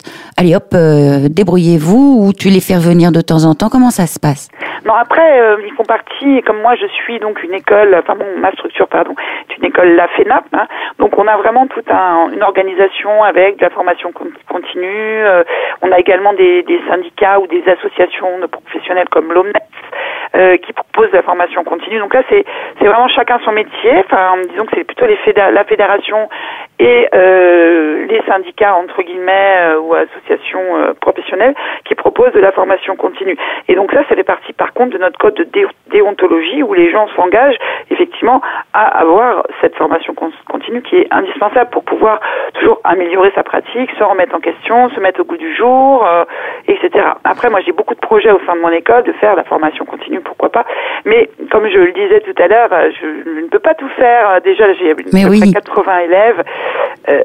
allez hop, euh, débrouillez-vous, ou tu les fais revenir de temps en temps? Comment ça se passe? Non, après, euh, ils font partie, comme moi, je suis donc une école, enfin bon, ma structure, pardon, est une école, la FENAP, hein, donc on a vraiment toute un, une organisation avec de la formation continue, euh, on a également des, des syndicats ou des associations de professionnels comme l'Omnes, euh, qui proposent de la formation continue, donc là, c'est, c'est vraiment chacun son métier, enfin, disons que c'est plutôt les fédé- la fédération et euh, les syndicats, entre guillemets, euh, ou associations euh, professionnelles qui proposent de la formation continue. Et donc ça, ça fait partie, par contre, de notre code de dé- déontologie où les gens s'engagent, effectivement, à avoir cette formation con- continue qui est indispensable pour pouvoir toujours améliorer sa pratique, se remettre en question, se mettre au goût du jour, euh, et cetera. Après, moi, j'ai beaucoup de projets au sein de mon école de faire la formation continue, pourquoi pas. Mais, comme je le disais tout à l'heure, je, je ne peux pas tout faire. Déjà, j'ai Mais oui. quatre-vingts élèves. Euh,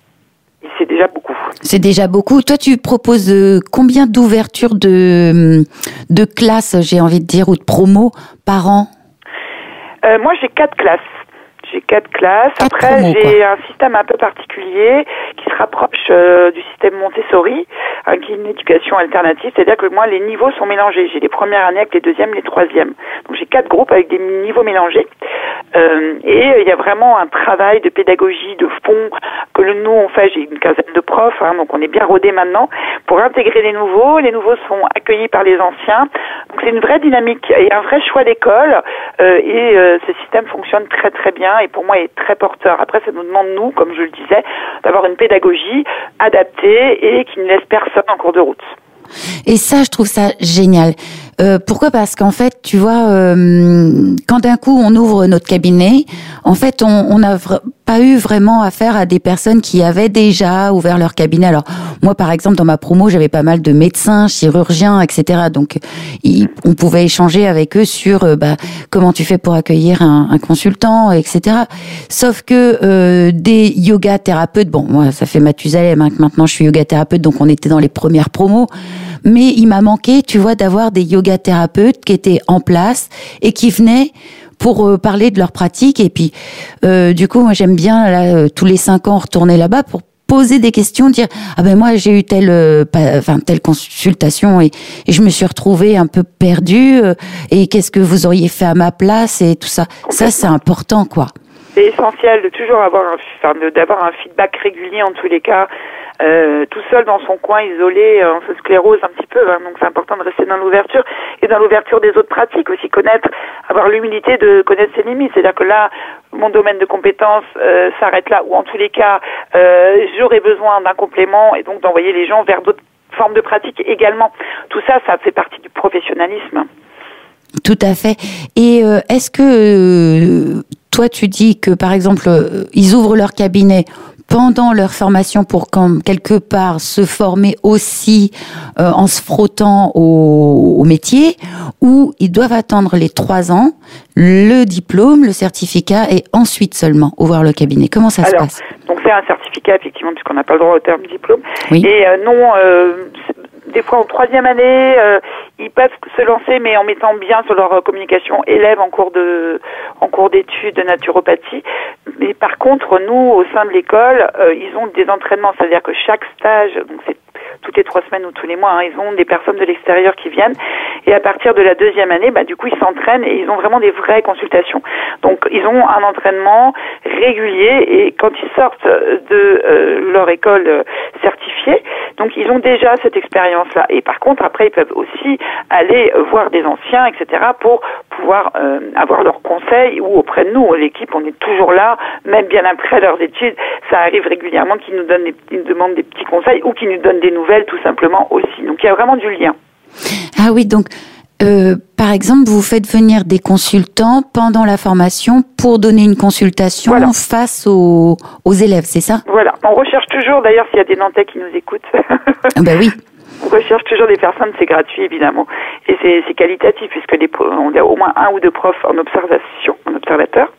c'est déjà beaucoup. C'est déjà beaucoup. Toi, tu proposes euh, combien d'ouvertures de, de classes, j'ai envie de dire, ou de promos par an? euh, Moi, j'ai quatre classes. J'ai quatre classes. Quatre Après, promos, j'ai quoi. un système un peu particulier qui se rapproche euh, du système Montessori, hein, qui est une éducation alternative. C'est-à-dire que moi, les niveaux sont mélangés. J'ai les premières années avec les deuxièmes, les troisièmes. Donc, j'ai quatre groupes avec des niveaux mélangés. Euh, et il y a vraiment un travail de pédagogie, de fond que le, nous on fait. J'ai une quinzaine de profs, hein, donc on est bien rodés maintenant pour intégrer les nouveaux. Les nouveaux sont accueillis par les anciens. Donc c'est une vraie dynamique et un vrai choix d'école. Euh, et euh, ce système fonctionne très très bien et pour moi est très porteur. Après, ça nous demande, nous, comme je le disais, d'avoir une pédagogie adaptée et qui ne laisse personne en cours de route. Et ça, je trouve ça génial. Euh, pourquoi? Parce qu'en fait, tu vois, euh, quand d'un coup on ouvre notre cabinet, en fait, on n'a vr- pas eu vraiment affaire à des personnes qui avaient déjà ouvert leur cabinet. Alors, moi, par exemple, dans ma promo, j'avais pas mal de médecins, chirurgiens, et cetera. Donc, ils, on pouvait échanger avec eux sur euh, bah, comment tu fais pour accueillir un, un consultant, et cetera. Sauf que euh, des yoga thérapeutes, bon, moi, ça fait Mathusalem, hein, que maintenant je suis yoga thérapeute, donc on était dans les premières promos. Mais il m'a manqué, tu vois, d'avoir des yoga thérapeutes qui étaient en place et qui venaient pour euh, parler de leur pratique. Et puis, euh, du coup, moi, j'aime bien, là, euh, tous les cinq ans, retourner là-bas pour poser des questions, dire ah ben moi j'ai eu telle, euh, pas, enfin telle consultation et, et je me suis retrouvée un peu perdue. Euh, et qu'est-ce que vous auriez fait à ma place et tout ça. Ça, c'est important, quoi. C'est essentiel de toujours avoir un, enfin, de, d'avoir un feedback régulier en tous les cas. Euh, tout seul dans son coin, isolé, euh, on se sclérose un petit peu, hein, donc c'est important de rester dans l'ouverture et dans l'ouverture des autres pratiques aussi, connaître, avoir l'humilité de connaître ses limites, c'est-à-dire que là, mon domaine de compétence euh, s'arrête là, ou en tous les cas, euh, j'aurais besoin d'un complément et donc d'envoyer les gens vers d'autres formes de pratiques également. Tout ça, ça fait partie du professionnalisme. Tout à fait. Et euh, est-ce que euh, toi, tu dis que, par exemple, euh, ils ouvrent leur cabinet pendant leur formation pour, quand, quelque part, se former aussi euh, en se frottant au, au métier, ou ils doivent attendre les trois ans, le diplôme, le certificat, et ensuite seulement ouvrir le cabinet? Comment ça Alors, se passe? Donc c'est un certificat, effectivement, puisqu'on n'a pas le droit au terme diplôme. Oui. Et euh, non... Euh, des fois en troisième année, euh, ils peuvent se lancer, mais en mettant bien sur leur communication élève en cours de, en cours d'études de naturopathie. Mais par contre, nous, au sein de l'école, euh, ils ont des entraînements, c'est-à-dire que chaque stage, donc c'est toutes les trois semaines ou tous les mois, hein, ils ont des personnes de l'extérieur qui viennent. Et à partir de la deuxième année, bah, du coup, ils s'entraînent et ils ont vraiment des vraies consultations. Donc, ils ont un entraînement régulier et quand ils sortent de euh, leur école euh, certifiée, donc ils ont déjà cette expérience-là. Et par contre, après, ils peuvent aussi aller voir des anciens, et cetera, pour pouvoir euh, avoir leurs conseils ou auprès de nous, l'équipe, on est toujours là, même bien après leurs études. Ça arrive régulièrement qu'ils nous donnent des, ils nous demandent des petits conseils ou qu'ils nous donnent des nouvelles, tout simplement aussi. Donc, il y a vraiment du lien. Ah oui, donc, euh, par exemple, vous faites venir des consultants pendant la formation pour donner une consultation voilà. face aux, aux élèves, c'est ça? Voilà. On recherche toujours, d'ailleurs, s'il y a des Nantais qui nous écoutent. Ah ben oui. On recherche toujours des personnes, c'est gratuit évidemment, et c'est, c'est qualitatif puisque les, on a au moins un ou deux profs en observation, en observateur,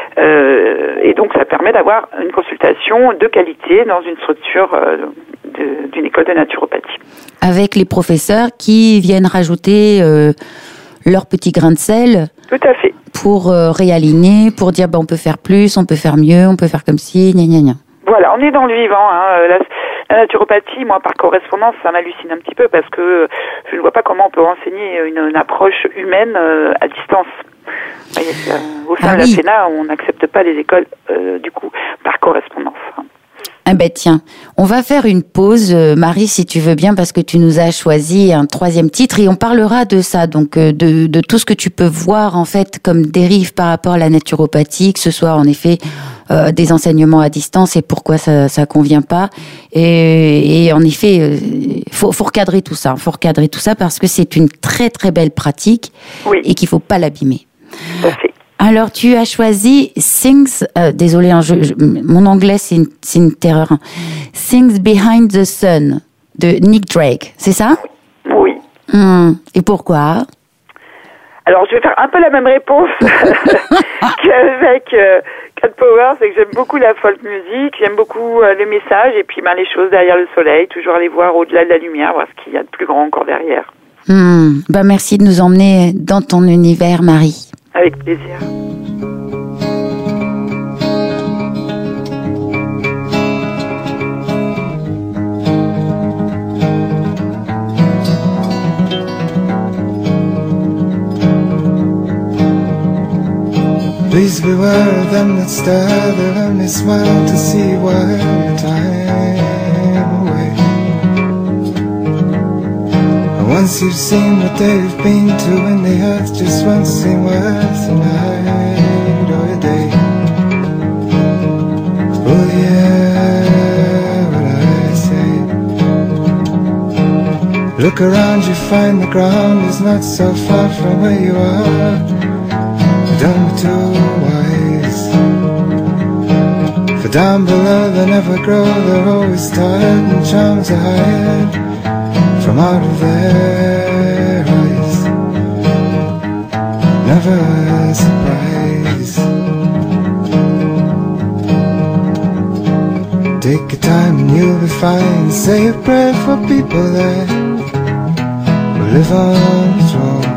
euh, et donc ça permet d'avoir une consultation de qualité dans une structure euh, de, d'une école de naturopathie. Avec les professeurs qui viennent rajouter euh, leur petit grain de sel. Tout à fait. Pour euh, réaligner, pour dire ben, on peut faire plus, on peut faire mieux, on peut faire comme ci, gna gna gna. Voilà, on est dans le vivant. Hein. La, La naturopathie, moi, par correspondance, ça m'hallucine un petit peu parce que je ne vois pas comment on peut enseigner une, une approche humaine euh, à distance. Voyez, euh, au sein ah, de la oui. Sénat, on n'accepte pas les écoles, euh, du coup, par correspondance. Ah ben tiens, on va faire une pause, euh, Marie, si tu veux bien, parce que tu nous as choisi un troisième titre et on parlera de ça, donc euh, de, de tout ce que tu peux voir en fait comme dérive par rapport à la naturopathie, que ce soit en effet euh, des enseignements à distance et pourquoi ça ça convient pas. Et, et en effet, euh, faut, faut recadrer tout ça, faut recadrer tout ça parce que c'est une très très belle pratique Oui. et qu'il faut pas l'abîmer. Tout à fait. Alors, tu as choisi Things, euh, désolé, hein, je, je, mon anglais, c'est une, c'est une terreur. Things Behind the Sun, de Nick Drake, c'est ça? Oui. Hum, et pourquoi? Alors, je vais faire un peu la même réponse qu'avec euh, Cat Power, c'est que j'aime beaucoup la folk music, j'aime beaucoup euh, le message, et puis ben, les choses derrière le soleil, toujours aller voir au-delà de la lumière, voir ce qu'il y a de plus grand encore derrière. Hum, bah merci de nous emmener dans ton univers, Marie. Avec plaisir. Please beware of them that stare, they'll only smile to see you while your time away. And once you've seen what they've been to, and the earth just won't seem worth a night or a day. Oh yeah, what I say. Look around, you find the ground is not so far from where you are. Don't be too wise, for down below they never grow, they're always tired and charms are hired from out of their eyes. Never a surprise. Take your time and you'll be fine. Say a prayer for people that will live on the throne.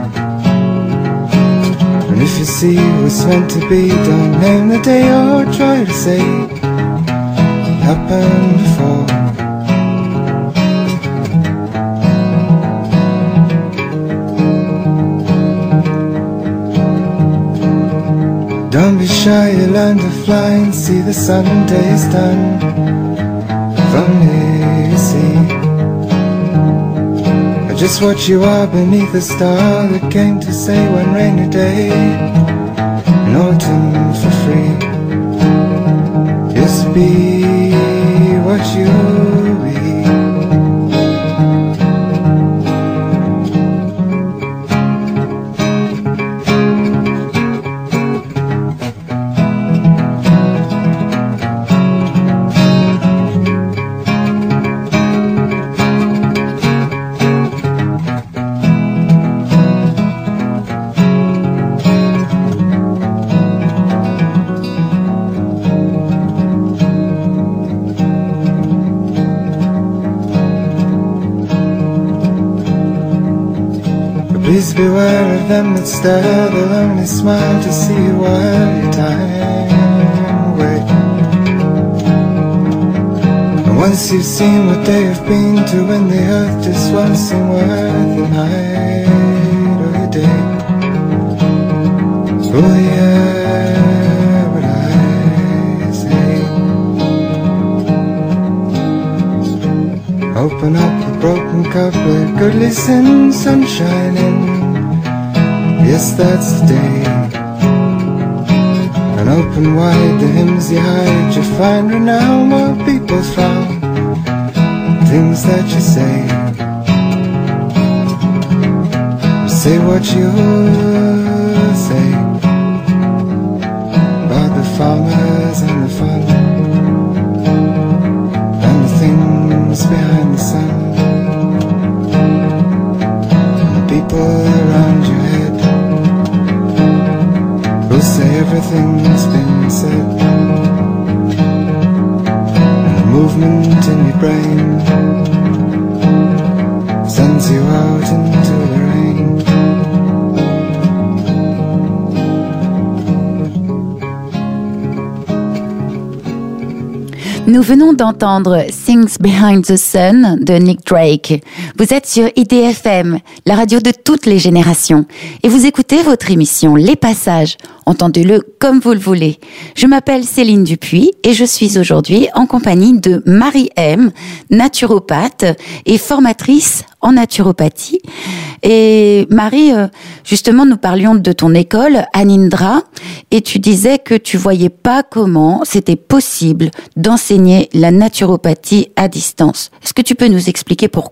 And if you see what's meant to be, don't name the day or try to say it happened before. Don't be shy, you learn to fly and see the sun days done. If only you see just what you are beneath the star that came to say one rainy day in autumn for free. Just be what you be. Please beware of them that stare, they'll only smile to see you while your time away. And once you've seen what they have been to, when the earth just won't seem worth a night or a day. Oh yeah, what I say. Open up a broken cup, let good listen, sunshine in. Yes, that's the day. And open wide the hymns you hide, you find renown while people frown. Things that you say, say what you say about the farmers and the fun and the things behind the sun and the people around your head who say everything's been said, and the movement in your brain sends you out into the rain. Nous venons d'entendre Things Behind the Sun de Nick Drake. Vous êtes sur I D F M, la radio de toutes les générations. Et vous écoutez votre émission Les Passages. Entendez-le comme vous le voulez. Je m'appelle Céline Dupuis et je suis aujourd'hui en compagnie de Marie M, naturopathe et formatrice en naturopathie. Et Marie, justement, nous parlions de ton école, Anindra, et tu disais que tu voyais pas comment c'était possible d'enseigner la naturopathie à distance. Est-ce que tu peux nous expliquer pourquoi ?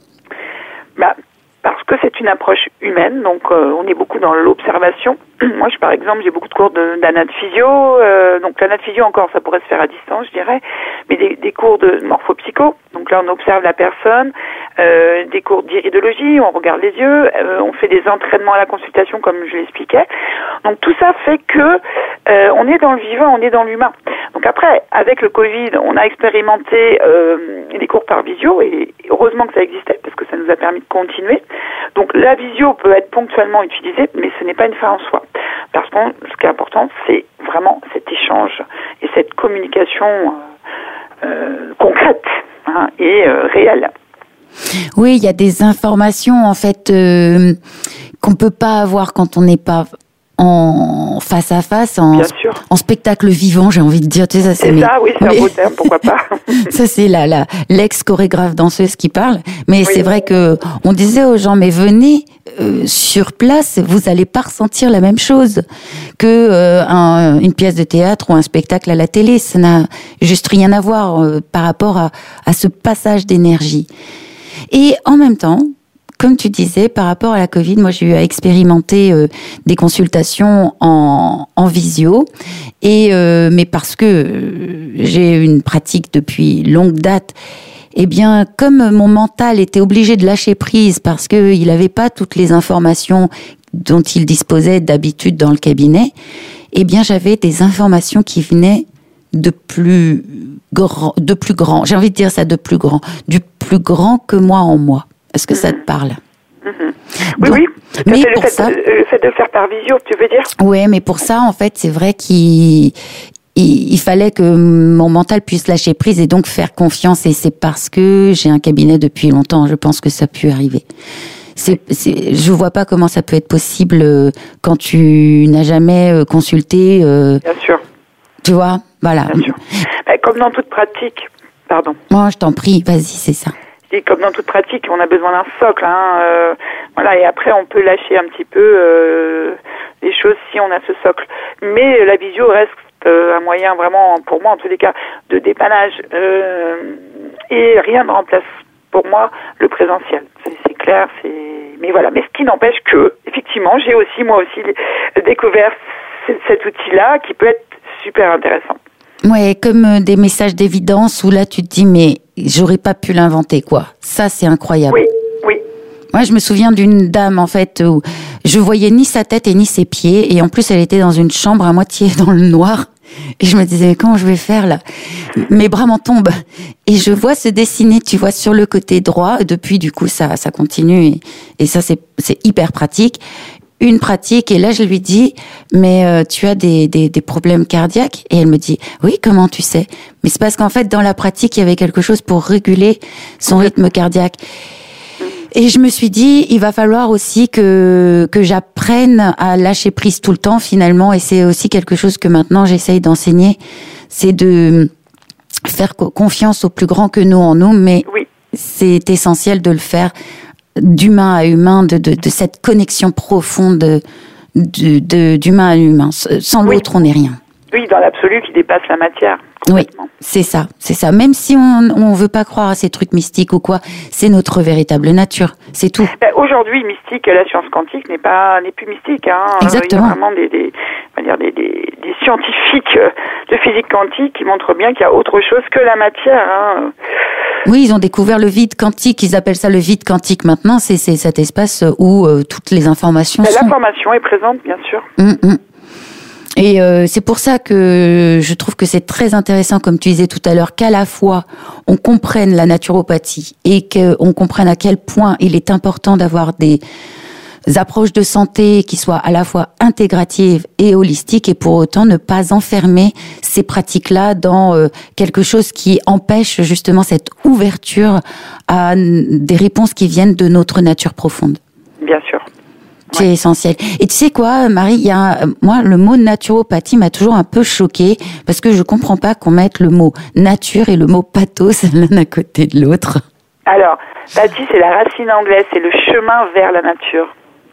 Bah, parce que c'est une approche humaine, donc euh, on est beaucoup dans l'observation. Moi, je, par exemple, j'ai beaucoup de cours de, d'anat physio, euh, donc l'anat physio encore, ça pourrait se faire à distance, je dirais, mais des, des cours de morphopsycho, donc là on observe la personne, euh, des cours d'iridologie, on regarde les yeux, euh, on fait des entraînements à la consultation comme je l'expliquais. Donc tout ça fait que euh, on est dans le vivant, on est dans l'humain. Donc après, avec le Covid, on a expérimenté euh, les cours par visio et heureusement que ça existait parce que ça nous a permis de continuer. Donc la visio peut être ponctuellement utilisée, mais ce n'est pas une fin en soi. Parce que ce qui est important, c'est vraiment cet échange et cette communication euh, euh, concrète hein, et euh, réelle. Oui, il y a des informations en fait euh, qu'on peut pas avoir quand on n'est pas en face à face, en, en spectacle vivant, j'ai envie de dire. Tu sais, ça, c'est c'est mais, ça, oui, c'est mais... un beau terme, pourquoi pas. Ça, c'est la, la, l'ex-chorégraphe danseuse qui parle. Mais oui. C'est vrai que on disait aux gens, mais venez euh, sur place, vous allez pas ressentir la même chose que euh, un, une pièce de théâtre ou un spectacle à la télé. Ça n'a juste rien à voir euh, par rapport à, à ce passage d'énergie. Et en même temps, comme tu disais, par rapport à la Covid, moi j'ai eu à expérimenter euh, des consultations en, en visio, et euh, mais parce que euh, j'ai une pratique depuis longue date, eh bien comme mon mental était obligé de lâcher prise parce que il avait pas toutes les informations dont il disposait d'habitude dans le cabinet, eh bien j'avais des informations qui venaient de plus grand, de plus grand. J'ai envie de dire ça, de plus grand, du plus grand que moi en moi. Est-ce que mmh. ça te parle ? Mmh. Oui, donc, oui. Mais le, pour fait, ça, le fait de le faire par visio, tu veux dire ? Oui, mais pour ça, en fait, c'est vrai qu'il il, il fallait que mon mental puisse lâcher prise et donc faire confiance. Et c'est parce que j'ai un cabinet depuis longtemps, je pense que ça a pu arriver. C'est, c'est, je vois pas comment ça peut être possible quand tu n'as jamais consulté. Euh, Bien sûr. Tu vois, voilà. Bien sûr. Mais comme dans toute pratique, pardon. Moi, je t'en prie, vas-y, c'est ça. Et comme dans toute pratique, on a besoin d'un socle, hein, euh, voilà, et après on peut lâcher un petit peu euh, les choses si on a ce socle. Mais la visio reste euh, un moyen vraiment, pour moi en tous les cas, de dépannage. Euh, et rien ne remplace pour moi le présentiel. C'est, c'est clair, c'est. Mais voilà. Mais ce qui n'empêche que, effectivement, j'ai aussi moi aussi découvert c- cet outil-là qui peut être super intéressant. Ouais, comme des messages d'évidence où là tu te dis mais j'aurais pas pu l'inventer quoi. Ça c'est incroyable. Oui, oui. Moi je me souviens d'une dame en fait où je voyais ni sa tête et ni ses pieds et en plus elle était dans une chambre à moitié dans le noir et je me disais mais comment je vais faire là ? Mes bras m'en tombent et je vois se dessiner, tu vois, sur le côté droit. Depuis du coup ça ça continue et, et ça c'est c'est hyper pratique. Une pratique, et là je lui dis mais euh, tu as des, des des problèmes cardiaques, et elle me dit oui, comment tu sais? Mais c'est parce qu'en fait dans la pratique il y avait quelque chose pour réguler son rythme cardiaque. Et je me suis dit il va falloir aussi que que j'apprenne à lâcher prise tout le temps finalement, et c'est aussi quelque chose que maintenant j'essaye d'enseigner, c'est de faire confiance au plus grand que nous en nous, mais oui. C'est essentiel de le faire d'humain à humain, de, de, de cette connexion profonde de, de, de, d'humain à humain. Sans oui. l'autre, on n'est rien. Oui, dans l'absolu qui dépasse la matière. Oui, c'est ça, c'est ça. Même si on on veut pas croire à ces trucs mystiques ou quoi, c'est notre véritable nature, c'est tout. Ben, aujourd'hui, mystique, la science quantique n'est pas n'est plus mystique. Hein. Exactement. Il y a vraiment des des on va dire des, des des scientifiques de physique quantique qui montrent bien qu'il y a autre chose que la matière. Hein. Oui, ils ont découvert le vide quantique. Ils appellent ça le vide quantique maintenant. C'est c'est cet espace où euh, toutes les informations ben, sont. L'information est présente, bien sûr. Hum, hum. Et euh, c'est pour ça que je trouve que c'est très intéressant, comme tu disais tout à l'heure, qu'à la fois on comprenne la naturopathie et qu'on comprenne à quel point il est important d'avoir des approches de santé qui soient à la fois intégratives et holistiques et pour autant ne pas enfermer ces pratiques-là dans euh, quelque chose qui empêche justement cette ouverture à des réponses qui viennent de notre nature profonde. Bien sûr. C'est ouais. essentiel. Et tu sais quoi, Marie, il y a, moi, le mot naturopathie m'a toujours un peu choquée parce que je comprends pas qu'on mette le mot nature et le mot pathos l'un à côté de l'autre. Alors, pathie, c'est la racine anglaise, c'est le chemin vers la nature.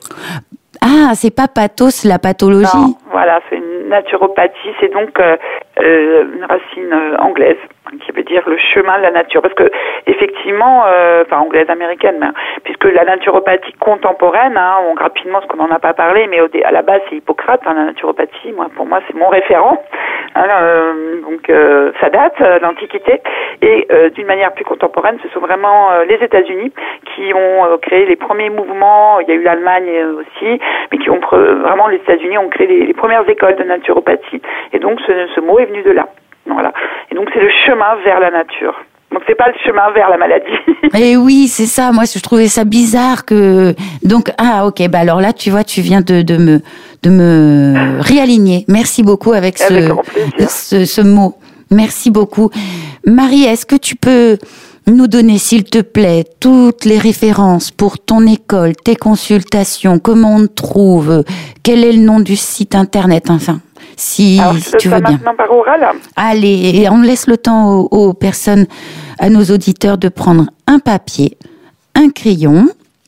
Ah, c'est pas pathos, la pathologie. Non, voilà, c'est une naturopathie, c'est donc euh, euh, une racine euh, anglaise qui veut dire le chemin de la nature. Parce que effectivement, euh, enfin anglaise américaine, mais, puisque la naturopathie contemporaine, hein, on rapidement, parce qu'on n'en a pas parlé, mais au, à la base c'est Hippocrate, hein, la naturopathie. Moi, pour moi, c'est mon référent. Hein, euh, donc euh, ça date euh, l'Antiquité. Et euh, d'une manière plus contemporaine, ce sont vraiment euh, les États-Unis qui ont euh, créé les premiers mouvements. Il y a eu l'Allemagne euh, aussi, mais qui ont vraiment les États-Unis ont créé les, les premières écoles de naturopathie. Et donc ce, ce mot est venu de là. Voilà. Et donc c'est le chemin vers la nature. Donc c'est pas le chemin vers la maladie. Et oui, c'est ça. Moi, je trouvais ça bizarre que. Donc ah ok. Bah alors là, tu vois, tu viens de de me de me réaligner. Merci beaucoup avec ce avec ce, ce mot. Merci beaucoup, Marie. Est-ce que tu peux nous donner, s'il te plaît, toutes les références pour ton école, tes consultations, comment on te trouve, quel est le nom du site internet, enfin. Si, Alors, si tu veux bien. Maintenant par oral. Allez, et on laisse le temps aux, aux personnes, à nos auditeurs de prendre un papier, un crayon,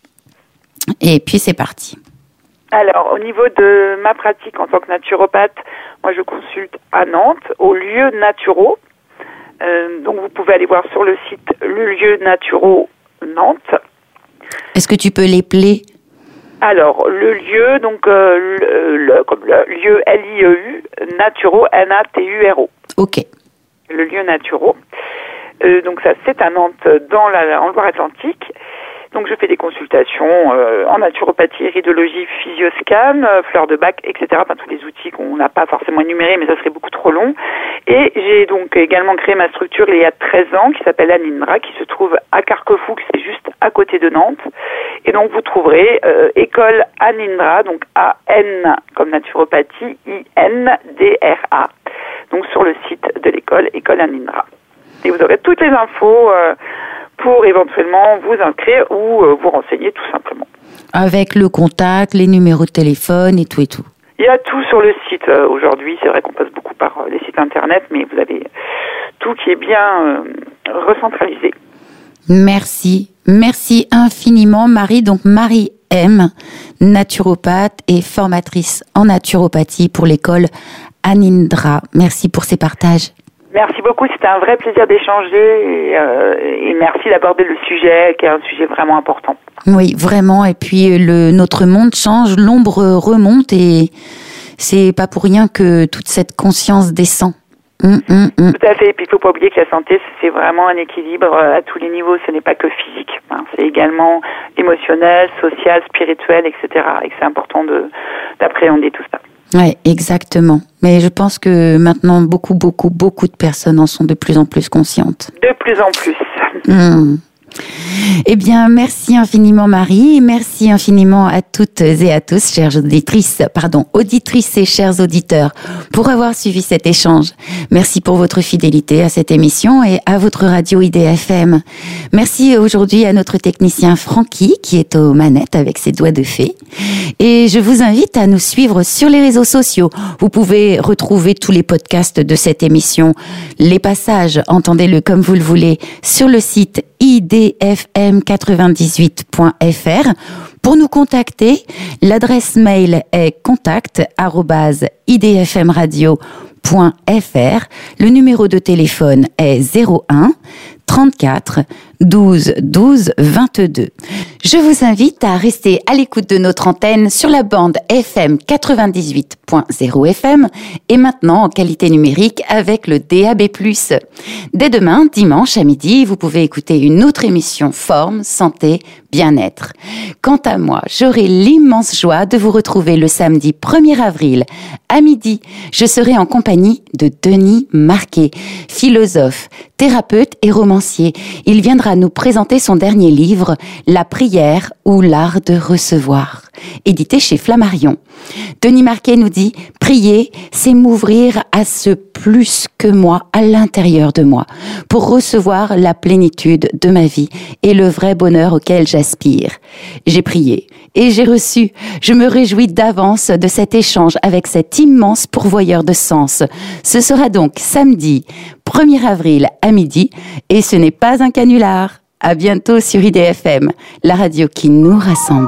et puis c'est parti. Alors, au niveau de ma pratique en tant que naturopathe, moi je consulte à Nantes, au lieu Naturo. Euh, donc vous pouvez aller voir sur le site le lieu Naturo Nantes. Est-ce que tu peux l'épeler ? Alors, le lieu, donc, euh, le, le, comme le lieu L I E U, Naturo, N A T U R O. Ok. Le lieu Naturo. Euh, donc ça, c'est à Nantes, dans la, en Loire-Atlantique. Donc je fais des consultations euh, en naturopathie, iridologie, physioscan, euh, fleurs de bac, et cetera. Enfin, tous les outils qu'on n'a pas forcément énumérés, mais ça serait beaucoup trop long. Et j'ai donc également créé ma structure il y a treize ans, qui s'appelle Anindra, qui se trouve à Carquefou, c'est juste à côté de Nantes. Et donc vous trouverez euh, école Anindra, donc A N comme naturopathie, I N D R A. Donc sur le site de l'école, école Anindra. Et vous aurez toutes les infos euh, pour éventuellement vous inscrire ou euh, vous renseigner tout simplement. Avec le contact, les numéros de téléphone et tout et tout. Il y a tout sur le site euh, aujourd'hui. C'est vrai qu'on passe beaucoup par euh, les sites internet, mais vous avez tout qui est bien euh, recentralisé. Merci. Merci infiniment, Marie. Donc, Marie M, naturopathe et formatrice en naturopathie pour l'école Anindra. Merci pour ces partages. Merci beaucoup, c'était un vrai plaisir d'échanger et, euh, et merci d'aborder le sujet qui est un sujet vraiment important. Oui, vraiment. Et puis le notre monde change, l'ombre remonte et c'est pas pour rien que toute cette conscience descend. Hum, hum, hum. Tout à fait. Et puis il faut pas oublier que la santé, c'est vraiment un équilibre à tous les niveaux. Ce n'est pas que physique, hein. C'est également émotionnel, social, spirituel, et cetera. Et que c'est important de d'appréhender tout ça. Ouais, exactement. Mais je pense que maintenant, beaucoup, beaucoup, beaucoup de personnes en sont de plus en plus conscientes. De plus en plus. Mmh. Eh bien, merci infiniment Marie, merci infiniment à toutes et à tous, chères auditrices, pardon, auditrices et chers auditeurs, pour avoir suivi cet échange. Merci pour votre fidélité à cette émission et à votre radio I D F M. Merci aujourd'hui à notre technicien Francky qui est aux manettes avec ses doigts de fée. Et je vous invite à nous suivre sur les réseaux sociaux. Vous pouvez retrouver tous les podcasts de cette émission, les passages, entendez-le comme vous le voulez, sur le site I D F M quatre-vingt-dix-huit point F R. Pour nous contacter, l'adresse mail est contact arobase i d f m radio point f r. Le numéro de téléphone est zéro un trente-quatre douze douze vingt-deux. Je vous invite à rester à l'écoute de notre antenne sur la bande F M quatre-vingt-dix-huit point zéro F M et maintenant en qualité numérique avec le D A B plus. Dès demain, dimanche à midi, vous pouvez écouter une autre émission Forme, Santé, Bien-être. Quant à moi, j'aurai l'immense joie de vous retrouver le samedi premier avril à midi. Je serai en compagnie de Denis Marquet, philosophe, thérapeute et romancier. Il viendra nous présenter son dernier livre, La prière ou l'art de recevoir. apôtres, édité chez Flammarion. Denis Marquet nous dit « Prier, c'est m'ouvrir à ce plus que moi, à l'intérieur de moi, pour recevoir la plénitude de ma vie et le vrai bonheur auquel j'aspire. J'ai prié et j'ai reçu. Je me réjouis d'avance de cet échange avec cet immense pourvoyeur de sens. Ce sera donc samedi premier avril à midi et ce n'est pas un canular. À bientôt sur I D F M, la radio qui nous rassemble.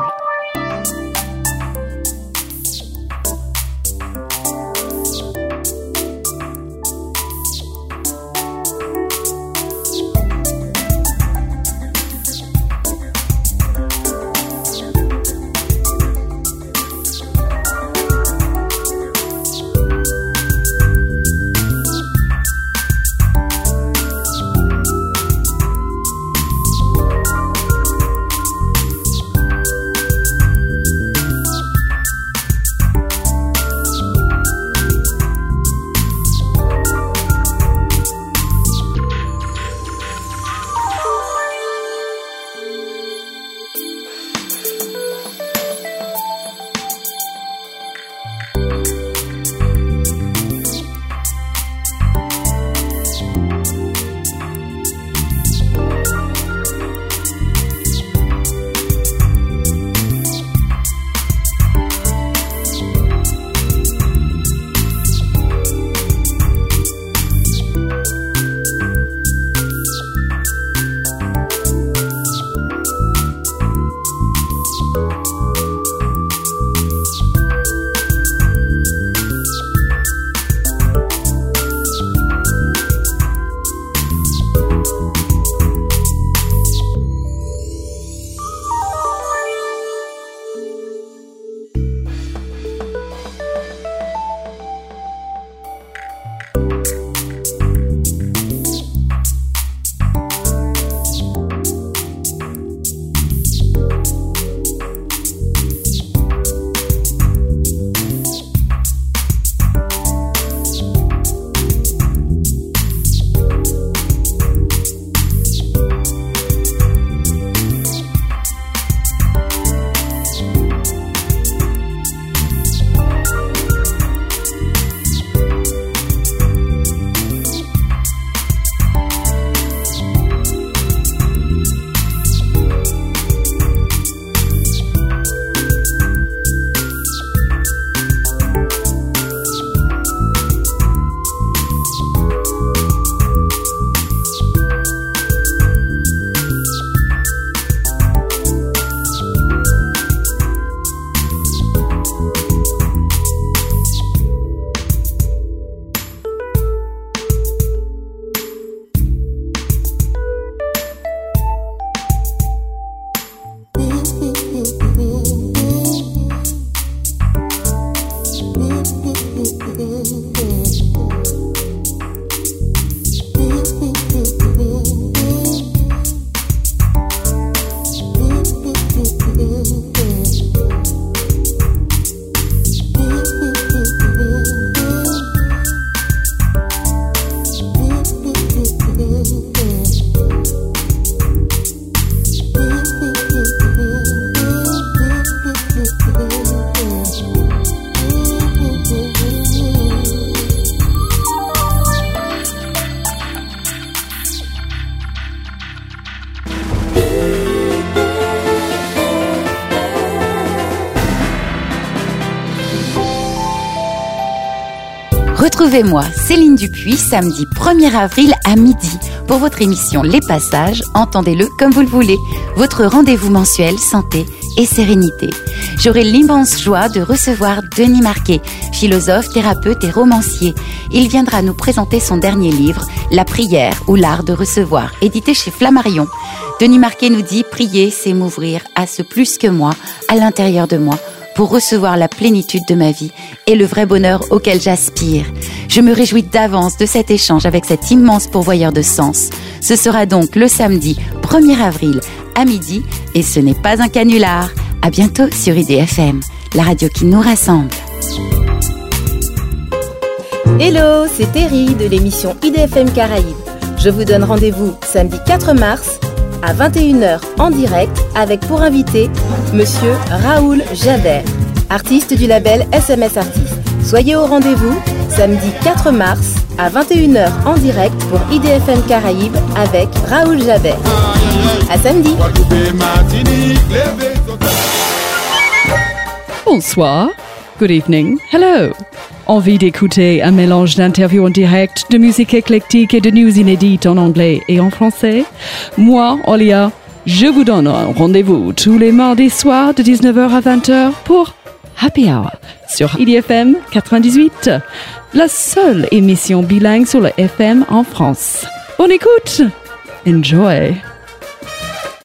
Retrouvez-moi, Céline Dupuis, samedi premier avril à midi pour votre émission Les Passages, entendez-le comme vous le voulez, votre rendez-vous mensuel santé et sérénité. J'aurai l'immense joie de recevoir Denis Marquet, philosophe, thérapeute et romancier. Il viendra nous présenter son dernier livre, La prière ou l'art de recevoir, édité chez Flammarion. Denis Marquet nous dit « Prier, c'est m'ouvrir à ce plus que moi, à l'intérieur de moi, pour recevoir la plénitude de ma vie et le vrai bonheur auquel j'aspire. Je me réjouis d'avance de cet échange avec cet immense pourvoyeur de sens. Ce sera donc le samedi premier avril à midi et ce n'est pas un canular. À bientôt sur I D F M, la radio qui nous rassemble. Hello, c'est Terry de l'émission I D F M Caraïbes. Je vous donne rendez-vous samedi quatre mars à vingt et une heures en direct avec pour invité Monsieur Raoul Jabert, artiste du label S M S Artistes. Soyez au rendez-vous samedi quatre mars à vingt et une heures en direct pour I D F M Caraïbes avec Raoul Jabert. À samedi. Bonsoir, good evening, hello. Envie d'écouter un mélange d'interviews en direct, de musique éclectique et de news inédites en anglais et en français? Moi, Olia, je vous donne un rendez-vous tous les mardis soirs de dix-neuf heures à vingt heures pour Happy Hour sur I D F M quatre-vingt-dix-huit, la seule émission bilingue sur le F M en France. Bonne écoute! Enjoy!